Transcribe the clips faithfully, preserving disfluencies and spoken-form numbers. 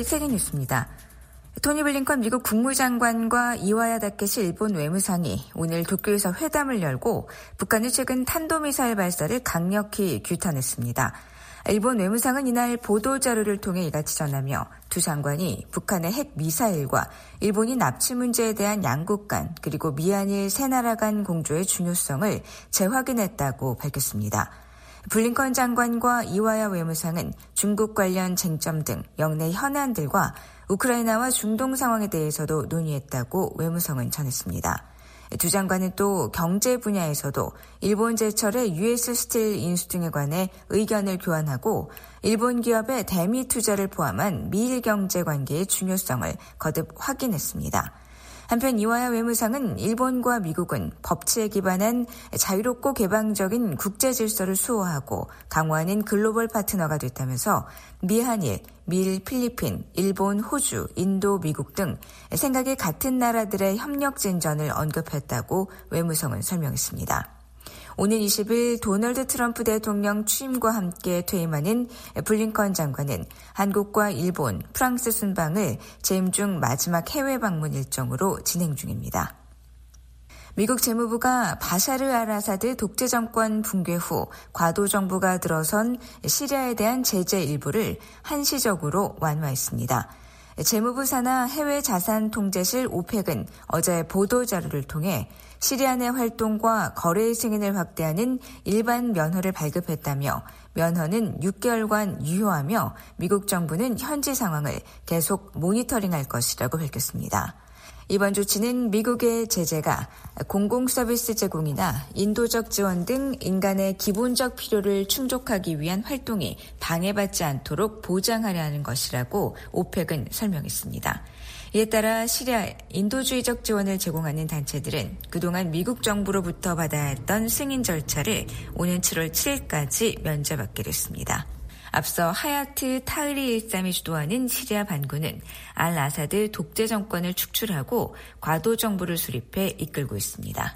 세계뉴스입니다. 토니 블링컨 미국 국무장관과 이와야 다케시 일본 외무상이 오늘 도쿄에서 회담을 열고 북한의 최근 탄도미사일 발사를 강력히 규탄했습니다. 일본 외무상은 이날 보도자료를 통해 이같이 전하며 두 장관이 북한의 핵미사일과 일본이 납치 문제에 대한 양국 간 그리고 미한일 세 나라 간 공조의 중요성을 재확인했다고 밝혔습니다. 블링컨 장관과 이와야 외무상은 중국 관련 쟁점 등 역내 현안들과 우크라이나와 중동 상황에 대해서도 논의했다고 외무성은 전했습니다. 두 장관은 또 경제 분야에서도 일본 제철의 유에스 스틸 인수 등에 관해 의견을 교환하고 일본 기업의 대미 투자를 포함한 미일 경제 관계의 중요성을 거듭 확인했습니다. 한편 이와야 외무상은 일본과 미국은 법치에 기반한 자유롭고 개방적인 국제 질서를 수호하고 강화하는 글로벌 파트너가 됐다면서 미한일, 미일, 필리핀, 일본, 호주, 인도, 미국 등 생각이 같은 나라들의 협력 진전을 언급했다고 외무성은 설명했습니다. 오는 이십 일 도널드 트럼프 대통령 취임과 함께 퇴임하는 블링컨 장관은 한국과 일본, 프랑스 순방을 재임 중 마지막 해외 방문 일정으로 진행 중입니다. 미국 재무부가 바샤르 알 아사드 독재 정권 붕괴 후 과도 정부가 들어선 시리아에 대한 제재 일부를 한시적으로 완화했습니다. 재무부 산하 해외 자산 통제실 오펙은 어제 보도자료를 통해 시리아 내 활동과 거래 승인을 확대하는 일반 면허를 발급했다며 면허는 육 개월간 유효하며 미국 정부는 현지 상황을 계속 모니터링할 것이라고 밝혔습니다. 이번 조치는 미국의 제재가 공공서비스 제공이나 인도적 지원 등 인간의 기본적 필요를 충족하기 위한 활동이 방해받지 않도록 보장하려 하는 것이라고 오펙은 설명했습니다. 이에 따라 시리아 인도주의적 지원을 제공하는 단체들은 그동안 미국 정부로부터 받아야 했던 승인 절차를 오는 칠월 칠일까지 면제받게 됐습니다. 앞서 하야트 타흐리 일삼이 주도하는 시리아 반군은 알 아사드 독재 정권을 축출하고 과도 정부를 수립해 이끌고 있습니다.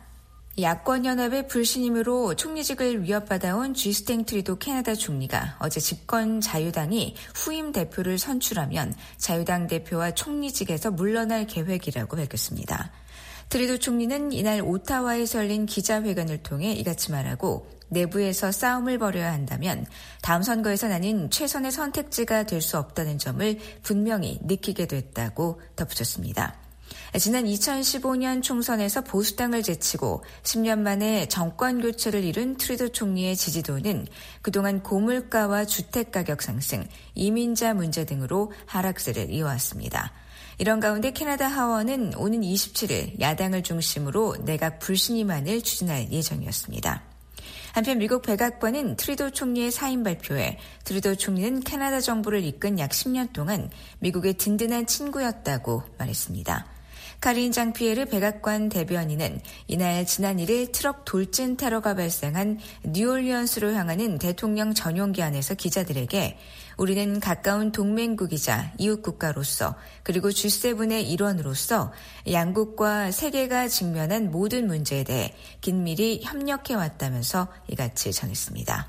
야권연합의 불신임으로 총리직을 위협받아온 주스틴 트루도 캐나다 총리가 어제 집권 자유당이 후임 대표를 선출하면 자유당 대표와 총리직에서 물러날 계획이라고 밝혔습니다. 트루도 총리는 이날 오타와에서 열린 기자회견을 통해 이같이 말하고 내부에서 싸움을 벌여야 한다면 다음 선거에서 나는 최선의 선택지가 될 수 없다는 점을 분명히 느끼게 됐다고 덧붙였습니다. 지난 이천십오 년 총선에서 보수당을 제치고 십 년 만에 정권 교체를 이룬 트루도 총리의 지지도는 그동안 고물가와 주택가격 상승, 이민자 문제 등으로 하락세를 이어왔습니다. 이런 가운데 캐나다 하원은 오는 이십칠일 야당을 중심으로 내각 불신임안을 추진할 예정이었습니다. 한편 미국 백악관은 트루도 총리의 사임 발표에 트루도 총리는 캐나다 정부를 이끈 약 십 년 동안 미국의 든든한 친구였다고 말했습니다. 카린 장피에르 백악관 대변인은 이날 지난 일 일 트럭 돌진 테러가 발생한 뉴올리언스로 향하는 대통령 전용기 안에서 기자들에게 우리는 가까운 동맹국이자 이웃국가로서 그리고 지 세븐의 일원으로서 양국과 세계가 직면한 모든 문제에 대해 긴밀히 협력해왔다면서 이같이 전했습니다.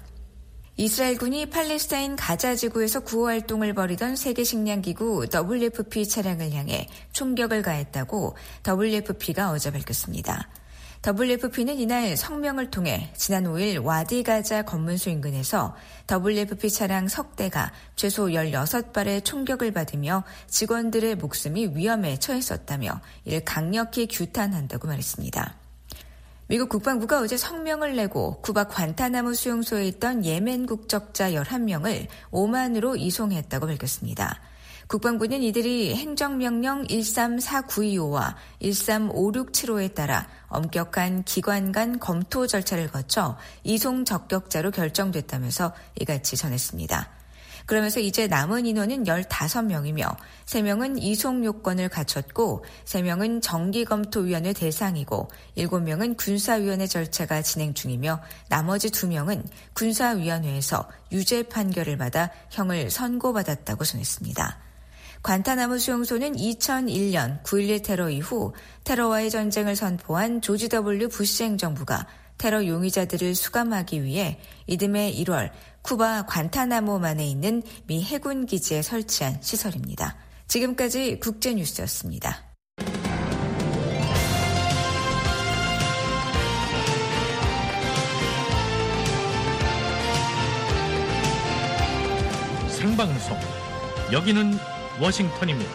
이스라엘군이 팔레스타인 가자 지구에서 구호 활동을 벌이던 세계식량기구 더블유에프피 차량을 향해 총격을 가했다고 더블유에프피가 어제 밝혔습니다. 더블유에프피는 이날 성명을 통해 지난 오 일 와디 가자 검문소 인근에서 더블유에프피 차량 석 대가 최소 열여섯 발의 총격을 받으며 직원들의 목숨이 위험에 처했었다며 이를 강력히 규탄한다고 말했습니다. 미국 국방부가 어제 성명을 내고 쿠바 관타나무 수용소에 있던 예멘 국적자 열한 명을 오만으로 이송했다고 밝혔습니다. 국방부는 이들이 행정명령 일삼사구이오와 일삼오육칠오에 따라 엄격한 기관 간 검토 절차를 거쳐 이송 적격자로 결정됐다면서 이같이 전했습니다. 그러면서 이제 남은 인원은 열다섯 명이며 세 명은 이송 요건을 갖췄고 세 명은 정기검토위원회 대상이고 일곱 명은 군사위원회 절차가 진행 중이며 나머지 두 명은 군사위원회에서 유죄 판결을 받아 형을 선고받았다고 전했습니다. 관타나무 수용소는 이천일 년 구일일 테러 이후 테러와의 전쟁을 선포한 조지 더블유 부시 행정부가 테러 용의자들을 수감하기 위해 이듬해 일월 쿠바 관타나모만에 있는 미 해군 기지에 설치한 시설입니다. 지금까지 국제뉴스였습니다. 생방송, 여기는 워싱턴입니다.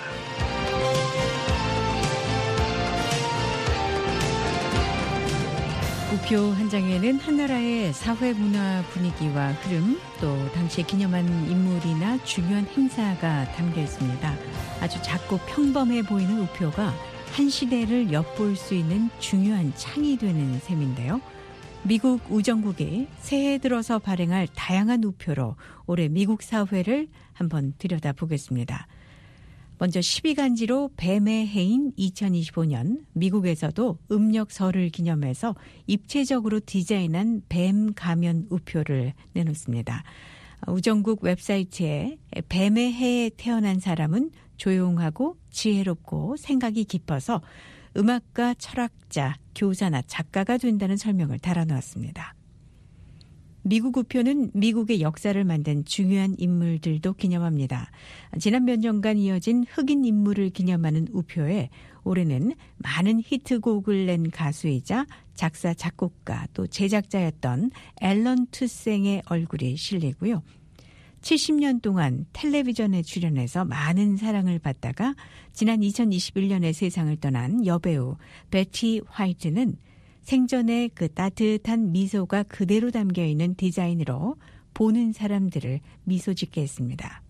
우표 한 장에는 한 나라의 사회 문화 분위기와 흐름, 또 당시에 기념한 인물이나 중요한 행사가 담겨 있습니다. 아주 작고 평범해 보이는 우표가 한 시대를 엿볼 수 있는 중요한 창이 되는 셈인데요. 미국 우정국이 새해 들어서 발행할 다양한 우표로 올해 미국 사회를 한번 들여다보겠습니다. 먼저 십이 간지로 뱀의 해인 이천이십오 년 미국에서도 음력설을 기념해서 입체적으로 디자인한 뱀 가면 우표를 내놓습니다. 우정국 웹사이트에 뱀의 해에 태어난 사람은 조용하고 지혜롭고 생각이 깊어서 음악가, 철학자, 교사나 작가가 된다는 설명을 달아놓았습니다. 미국 우표는 미국의 역사를 만든 중요한 인물들도 기념합니다. 지난 몇 년간 이어진 흑인 인물을 기념하는 우표에 올해는 많은 히트곡을 낸 가수이자 작사, 작곡가 또 제작자였던 앨런 투생의 얼굴이 실리고요. 칠십 년 동안 텔레비전에 출연해서 많은 사랑을 받다가 지난 이천이십일 년에 세상을 떠난 여배우 베티 화이트는 생전에 그 따뜻한 미소가 그대로 담겨있는 디자인으로 보는 사람들을 미소 짓게 했습니다.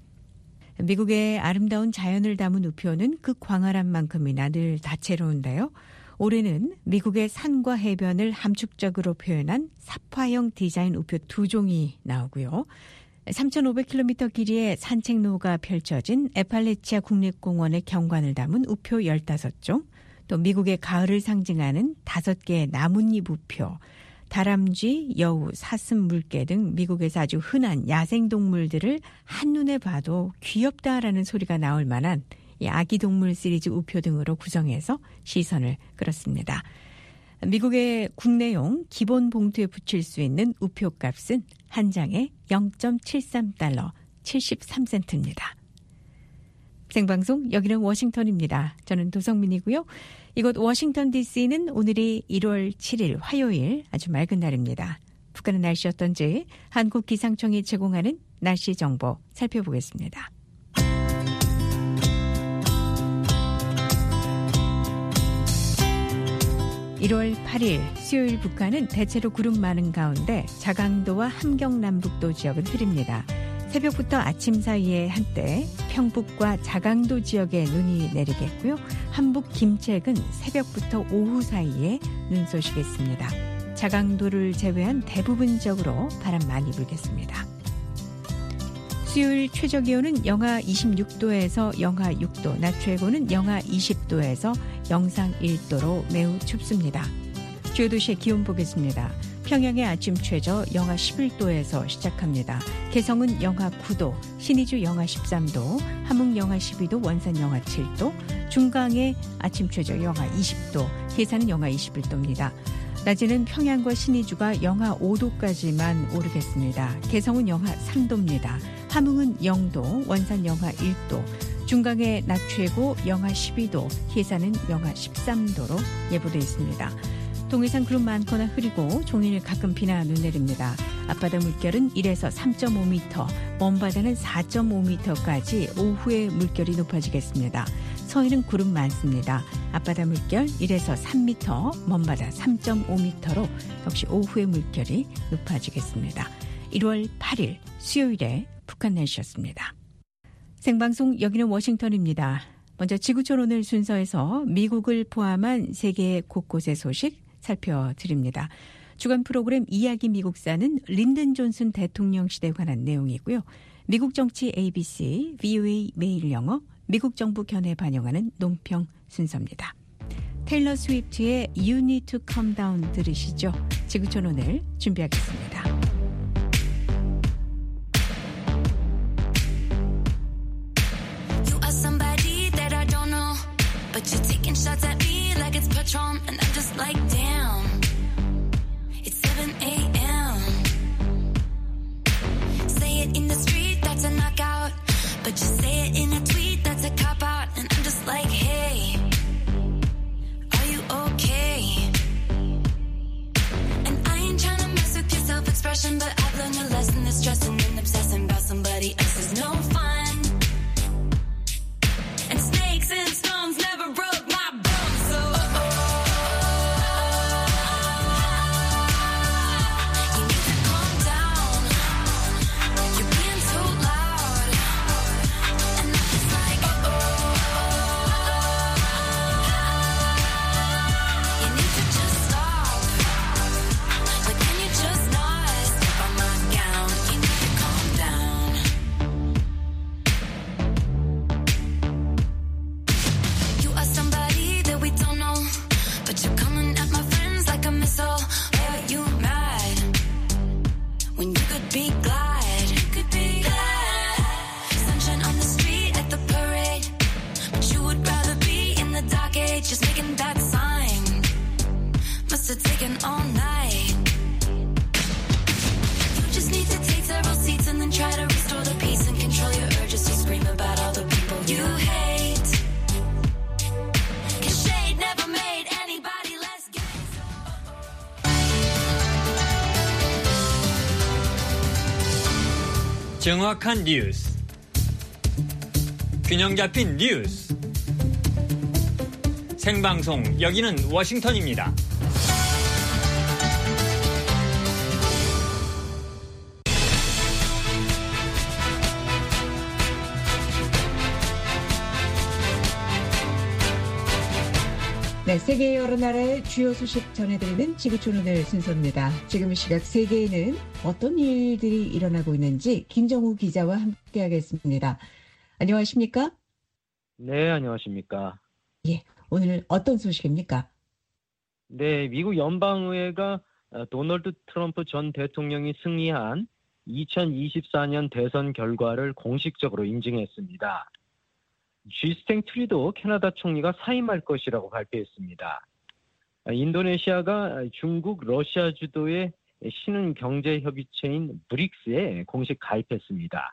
미국의 아름다운 자연을 담은 우표는 그 광활한 만큼이나 늘 다채로운데요. 올해는 미국의 산과 해변을 함축적으로 표현한 삽화형 디자인 우표 두 종이 나오고요. 삼천오백 킬로미터 길이의 산책로가 펼쳐진 에팔레치아 국립공원의 경관을 담은 우표 열다섯 종, 또 미국의 가을을 상징하는 다섯 개의 나뭇잎 우표, 다람쥐, 여우, 사슴, 물개 등 미국에서 아주 흔한 야생동물들을 한눈에 봐도 귀엽다라는 소리가 나올 만한 이 아기동물 시리즈 우표 등으로 구성해서 시선을 끌었습니다. 미국의 국내용 기본 봉투에 붙일 수 있는 우표 값은 한 장에 영 점 칠삼 달러 칠십삼 센트입니다. 생방송 여기는 워싱턴입니다. 저는 도성민이고요. 이곳 워싱턴 디씨는 오늘이 일월 칠일 화요일 아주 맑은 날입니다. 북한의 날씨 어떤지 한국기상청이 제공하는 날씨 정보 살펴보겠습니다. 일월 팔일 수요일 북한은 대체로 구름 많은 가운데 자강도와 함경남북도 지역은 흐립니다. 새벽부터 아침 사이에 한때 평북과 자강도 지역에 눈이 내리겠고요. 한북 김책은 새벽부터 오후 사이에 눈 쏘시겠습니다. 자강도를 제외한 대부분 지역으로 바람 많이 불겠습니다. 수요일 최저기온은 영하 이십육 도에서 영하 육 도, 낮 최고는 영하 이십 도에서 영상 일 도로 매우 춥습니다. 주요 도시의 기온 보겠습니다. 평양의 아침 최저 영하 십일 도에서 시작합니다. 개성은 영하 구 도, 신의주 영하 십삼 도, 함흥 영하 십이 도, 원산 영하 칠 도, 중강의 아침 최저 영하 이십 도, 해산은 영하 이십일 도입니다. 낮에는 평양과 신의주가 영하 오 도까지만 오르겠습니다. 개성은 영하 삼 도입니다. 함흥은 영 도, 원산 영하 일 도, 중강의 낮 최고 영하 십이 도, 해산은 영하 십삼 도로 예보되어 있습니다. 동해상 구름 많거나 흐리고 종일 가끔 비나 눈 내립니다. 앞바다 물결은 일에서 삼 점 오 미터, 먼바다는 사 점 오 미터까지 오후에 물결이 높아지겠습니다. 서해는 구름 많습니다. 앞바다 물결 일에서 삼 미터, 먼바다 삼 점 오 미터로 역시 오후에 물결이 높아지겠습니다. 일월 팔일 수요일에 북한 날씨였습니다. 생방송 여기는 워싱턴입니다. 먼저 지구촌 오늘 순서에서 미국을 포함한 세계 곳곳의 소식 살펴드립니다. 주간 프로그램 이야기 미국사는 린든 존슨 대통령 시대에 관한 내용이고요. 미국 정치 에이비씨, 브이오에이 매일 영어, 미국 정부 견해 반영하는 논평 순서입니다. 테일러 스위프트의 You Need to Calm Down 들으시죠. 지구촌 오늘 준비하겠습니다. You are somebody that I don't know, but you're taking shots at me like it's Patron, and I'm just like damn. It's seven a.m. Say it in the street, that's a knockout, but you say it in a tweet, that's a cop. rushing, but I've learned a lesson that stressing and obsessing about somebody else is no fun. And snakes and stones never broke my bones, so you need to calm down. You're being too loud, and I'm just like, you need to just stop. Like, can you just not step on my gown? You need to calm down. You are somebody that we don't know, but you're coming at my friends like a missile. Why are you mad when you could be glad? You could be glad. Sunshine on the street at the parade, but you would rather be in the dark age, just making that sign. Must have taken all night. You just need to take several seats and then try to restore the peace and control your urges to scream about all the people you hate. 'Cause shade never made anybody less gay. 정확한 뉴스, 균형 잡힌 뉴스, 생방송 여기는 워싱턴입니다. 네, 세계 여러 나라의 주요 소식 전해드리는 지구촌 오늘 순서입니다. 지금 이 시각 세계에는 어떤 일들이 일어나고 있는지 김정우 기자와 함께하겠습니다. 안녕하십니까? 네, 안녕하십니까. 예, 오늘 어떤 소식입니까? 네, 미국 연방의회가 도널드 트럼프 전 대통령이 승리한 이천이십사 년 대선 결과를 공식적으로 인증했습니다. 주스틴 트루도 캐나다 총리가 사임할 것이라고 발표했습니다. 인도네시아가 중국, 러시아 주도의 신흥 경제협의체인 브릭스에 공식 가입했습니다.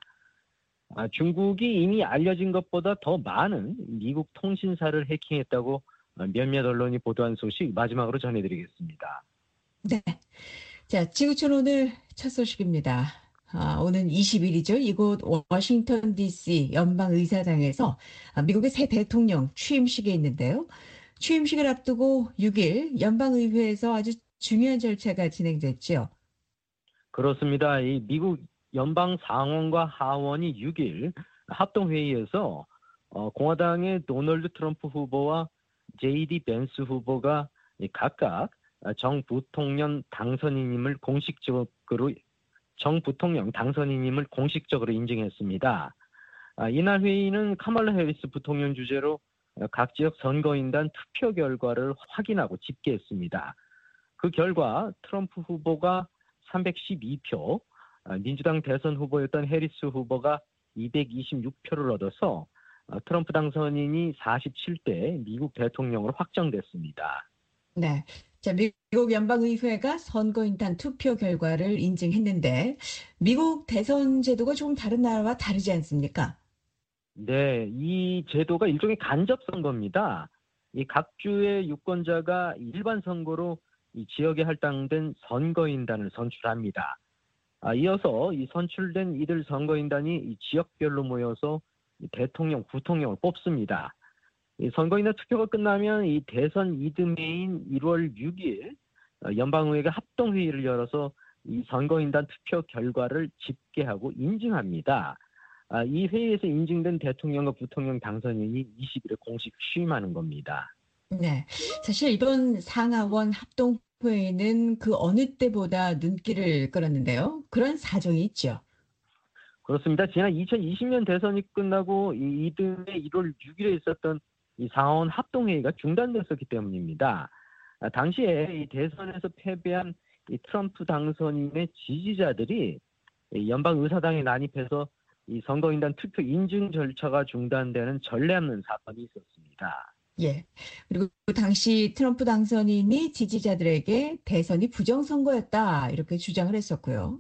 중국이 이미 알려진 것보다 더 많은 미국 통신사를 해킹했다고 몇몇 언론이 보도한 소식 마지막으로 전해드리겠습니다. 네, 자, 지구촌 오늘 첫 소식입니다. 아, 오는 이십 일이죠. 이곳 워싱턴 디씨 연방의사당에서 미국의 새 대통령 취임식이 있는데요. 취임식을 앞두고 육 일 연방의회에서 아주 중요한 절차가 진행됐죠. 그렇습니다. 이 미국 연방 상원과 하원이 육 일 합동회의에서 어, 공화당의 도널드 트럼프 후보와 제이디 벤스 후보가 각각 정 부통령 당선인임을 공식적으로 정 부통령 당선인임을 공식적으로 인증했습니다. 아, 이날 회의는 카말라 해리스 부통령 주재로 각 지역 선거인단 투표 결과를 확인하고 집계했습니다. 그 결과 트럼프 후보가 삼백십이 표, 아, 민주당 대선 후보였던 해리스 후보가 이백이십육 표를 얻어서 아, 트럼프 당선인이 사십칠 대 미국 대통령으로 확정됐습니다. 네. 자, 미국 연방의회가 선거인단 투표 결과를 인증했는데 미국 대선 제도가 조금 다른 나라와 다르지 않습니까? 네, 이 제도가 일종의 간접 선거입니다. 이 각 주의 유권자가 일반 선거로 이 지역에 할당된 선거인단을 선출합니다. 아, 이어서 이 선출된 이들 선거인단이 이 지역별로 모여서 이 대통령, 부통령을 뽑습니다. 이 선거인단 투표가 끝나면 이 대선 이듬해인 일월 육일 연방의회가 합동회의를 열어서 이 선거인단 투표 결과를 집계하고 인증합니다. 아, 이 회의에서 인증된 대통령과 부통령 당선인이 이십 일에 공식 취임하는 겁니다. 네, 사실 이번 상하원 합동회의는 그 어느 때보다 눈길을 끌었는데요. 그런 사정이 있죠. 그렇습니다. 지난 이천이십 년 대선이 끝나고 이 이듬해 일월 육일에 있었던 이 상하원 합동회의가 중단됐었기 때문입니다. 아, 당시에 이 대선에서 패배한 이 트럼프 당선인의 지지자들이 이 연방의사당에 난입해서 이 선거인단 투표 인증 절차가 중단되는 전례 없는 사건이 있었습니다. 예. 그리고 당시 트럼프 당선인이 지지자들에게 대선이 부정선거였다 이렇게 주장을 했었고요.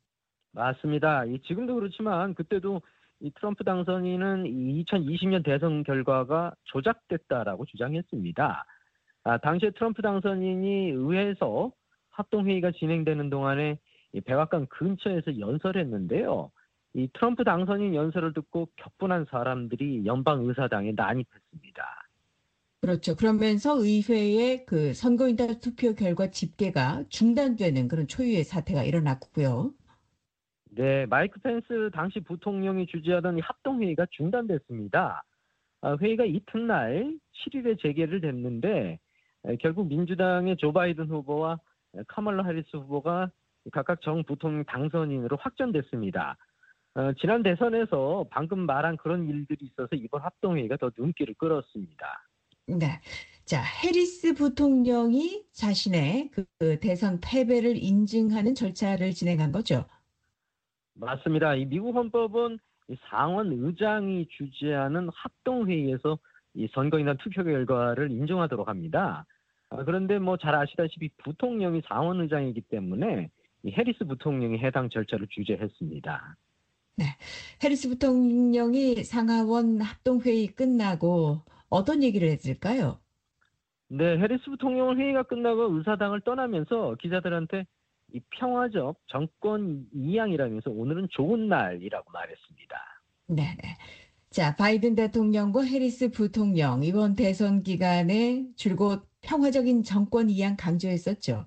맞습니다. 이 지금도 그렇지만 그때도 이 트럼프 당선인은 이천이십 년 대선 결과가 조작됐다라고 주장했습니다. 아, 당시에 트럼프 당선인이 의회에서 합동회의가 진행되는 동안에 이 백악관 근처에서 연설했는데요. 이 트럼프 당선인 연설을 듣고 격분한 사람들이 연방 의사당에 난입했습니다. 그렇죠. 그러면서 의회의 그 선거인단 투표 결과 집계가 중단되는 그런 초유의 사태가 일어났고요. 네, 마이크 펜스 당시 부통령이 주재하던 이 합동회의가 중단됐습니다. 아, 회의가 이튿날 칠 일에 재개를 됐는데 에, 결국 민주당의 조 바이든 후보와 카멀라 해리스 후보가 각각 정 부통령 당선인으로 확정됐습니다. 어, 지난 대선에서 방금 말한 그런 일들이 있어서 이번 합동회의가 더 눈길을 끌었습니다. 네. 자, 해리스 부통령이 자신의 그, 그 대선 패배를 인증하는 절차를 진행한 거죠. 맞습니다. 이 미국 헌법은 이 상원 의장이 주재하는 합동회의에서 이 선거인단 투표 결과를 인정하도록 합니다. 아, 그런데 뭐 잘 아시다시피 부통령이 상원 의장이기 때문에 이 해리스 부통령이 해당 절차를 주재했습니다. 네. 해리스 부통령이 상하원 합동회의 끝나고 어떤 얘기를 했을까요? 네, 해리스 부통령은 회의가 끝나고 의사당을 떠나면서 기자들한테 이 평화적 정권 이양이라면서 오늘은 좋은 날이라고 말했습니다. 네. 자, 바이든 대통령과 해리스 부통령 이번 대선 기간에 줄곧 평화적인 정권 이양 강조했었죠.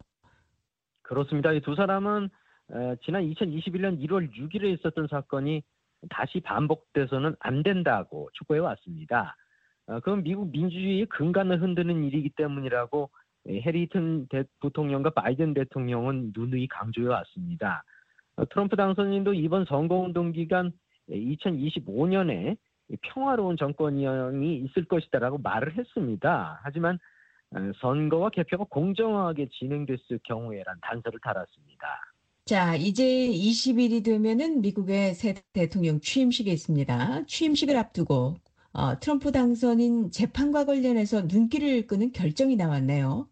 그렇습니다. 이 두 사람은 어, 지난 이천이십일 년 일월 육 일에 있었던 사건이 다시 반복돼서는 안 된다고 촉구해 왔습니다. 어, 그건 미국 민주주의의 근간을 흔드는 일이기 때문이라고 해리슨 부통령과 바이든 대통령은 누누이 강조해 왔습니다. 어, 트럼프 당선인도 이번 선거운동 기간 이천이십오 년에 평화로운 정권 이양이 있을 것이다라고 말을 했습니다. 하지만 어, 선거와 개표가 공정하게 진행됐을 경우에란 단서를 달았습니다. 자, 이제 이십 일이 되면은 미국의 새 대통령 취임식이 있습니다. 취임식을 앞두고 어, 트럼프 당선인 재판과 관련해서 눈길을 끄는 결정이 나왔네요.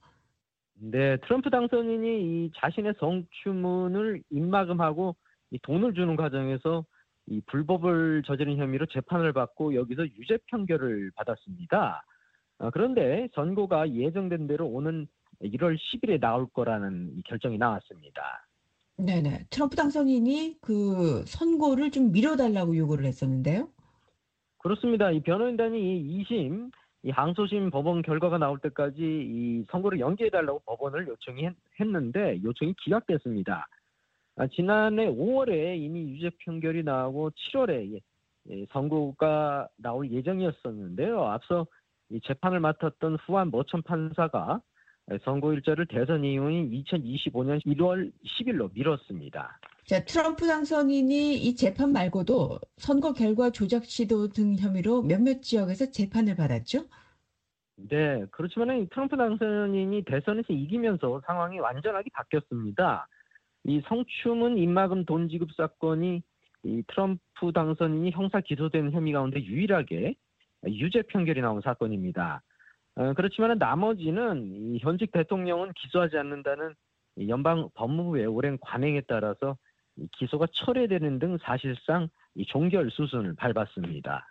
네, 트럼프 당선인이 이 자신의 성추문을 입막음하고 이 돈을 주는 과정에서 이 불법을 저지른 혐의로 재판을 받고 여기서 유죄 판결을 받았습니다. 어, 그런데 선고가 예정된 대로 오는 일월 십 일에 나올 거라는 이 결정이 나왔습니다. 네네. 트럼프 당선인이 그 선고를 좀 미뤄달라고 요구를 했었는데요. 그렇습니다. 이 변호인단이 이 심, 이 항소심 법원 결과가 나올 때까지 이 선고를 연기해달라고 법원을 요청했는데 요청이 기각됐습니다. 아, 지난해 오월에 이미 유죄 판결이 나오고 칠월에 예, 선고가 나올 예정이었었는데요. 앞서 이 재판을 맡았던 후안 머천 판사가 선고 일자를 대선 이후인 이천이십오 년 일월 십 일로 미뤘습니다. 자, 트럼프 당선인이 이 재판 말고도 선거 결과 조작 시도 등 혐의로 몇몇 지역에서 재판을 받았죠? 네, 그렇지만 트럼프 당선인이 대선에서 이기면서 상황이 완전하게 바뀌었습니다. 이 성추문 입막음 돈 지급 사건이 이 트럼프 당선인이 형사 기소된 혐의 가운데 유일하게 유죄 판결이 나온 사건입니다. 어, 그렇지만 나머지는 이 현직 대통령은 기소하지 않는다는 연방 법무부의 오랜 관행에 따라서 이 기소가 철회되는 등 사실상 이 종결 수순을 밟았습니다.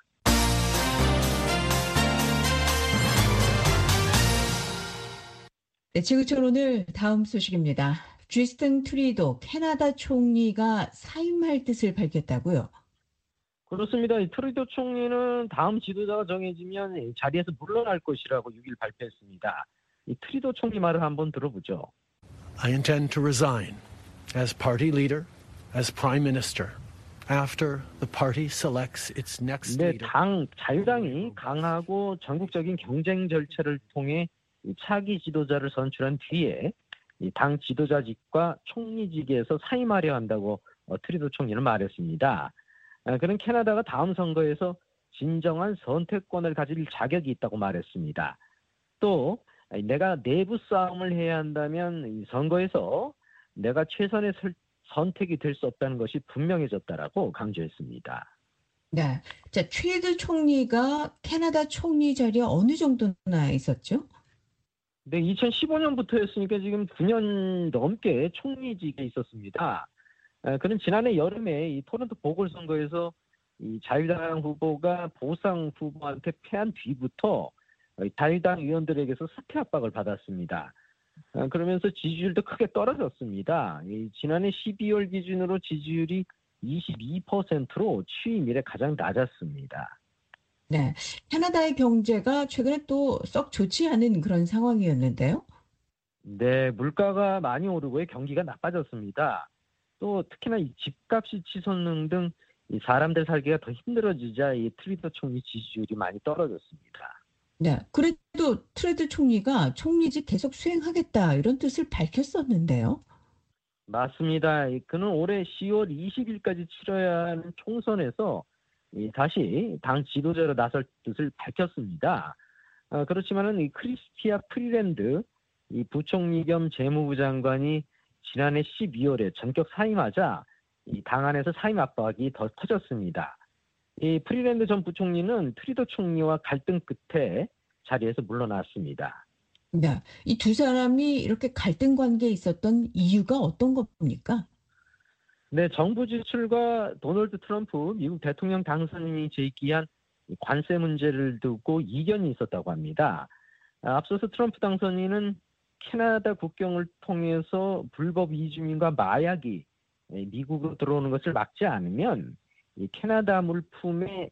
네, 지구촌 오늘 다음 소식입니다. 주스틴 트리도 캐나다 총리가 사임할 뜻을 밝혔다고요? 그렇습니다. 이 트루도 총리는 다음 지도자가 정해지면 자리에서 물러날 것이라고 육 일 발표했습니다. 이 트루도 총리 말을 한번 들어보죠. I intend to resign as party leader, as prime minister, after the party selects its next 네, leader. 당 자유당이 강하고 전국적인 경쟁 절차를 통해 이 차기 지도자를 선출한 뒤에 이 당 지도자직과 총리직에서 사임하려 한다고 어, 트루도 총리는 말했습니다. 아, 그는 캐나다가 다음 선거에서 진정한 선택권을 가질 자격이 있다고 말했습니다. 또 내가 내부 싸움을 해야 한다면 이 선거에서 내가 최선의 설, 선택이 될 수 없다는 것이 분명해졌다라고 강조했습니다. 네. 자, 트리도 총리가 캐나다 총리 자리에 어느 정도나 있었죠? 네, 이천십오 년부터였으니까 지금 구 년 넘게 총리직에 있었습니다. 아, 그는 지난해 여름에 이 토론토 보궐선거에서 이 자유당 후보가 보상 후보한테 패한 뒤부터 자유당 의원들에게서 사퇴 압박을 받았습니다. 아, 그러면서 지지율도 크게 떨어졌습니다. 이 지난해 십이월 기준으로 지지율이 이십이 퍼센트로 취임 이래 가장 낮았습니다. 네. 캐나다의 경제가 최근에 또 썩 좋지 않은 그런 상황이었는데요. 네, 물가가 많이 오르고 경기가 나빠졌습니다. 또 특히나 이 집값이 치솟는 등 이 사람들 살기가 더 힘들어지자 이 트리더 총리 지지율이 많이 떨어졌습니다. 네. 그래도 트레드 총리가 총리직 계속 수행하겠다 이런 뜻을 밝혔었는데요. 맞습니다. 이 그는 올해 시월 이십일까지 치러야 하는 총선에서 이 다시 당 지도자로 나설 뜻을 밝혔습니다. 아, 그렇지만은 이 크리스티아 프리랜드 이 부총리 겸 재무부 장관이 지난해 십이월에 전격 사임하자 이 당 안에서 사임 압박이 더 커졌습니다. 이 프리랜드 전 부총리는 트리더 총리와 갈등 끝에 자리에서 물러났습니다. 네. 이 두 사람이 이렇게 갈등 관계에 있었던 이유가 어떤 겁니까? 네, 정부 지출과 도널드 트럼프 미국 대통령 당선인이 제기한 이 관세 문제를 두고 이견이 있었다고 합니다. 아, 앞서서 트럼프 당선인은 캐나다 국경을 통해서 불법 이주민과 마약이 미국으로 들어오는 것을 막지 않으면 이 캐나다 물품에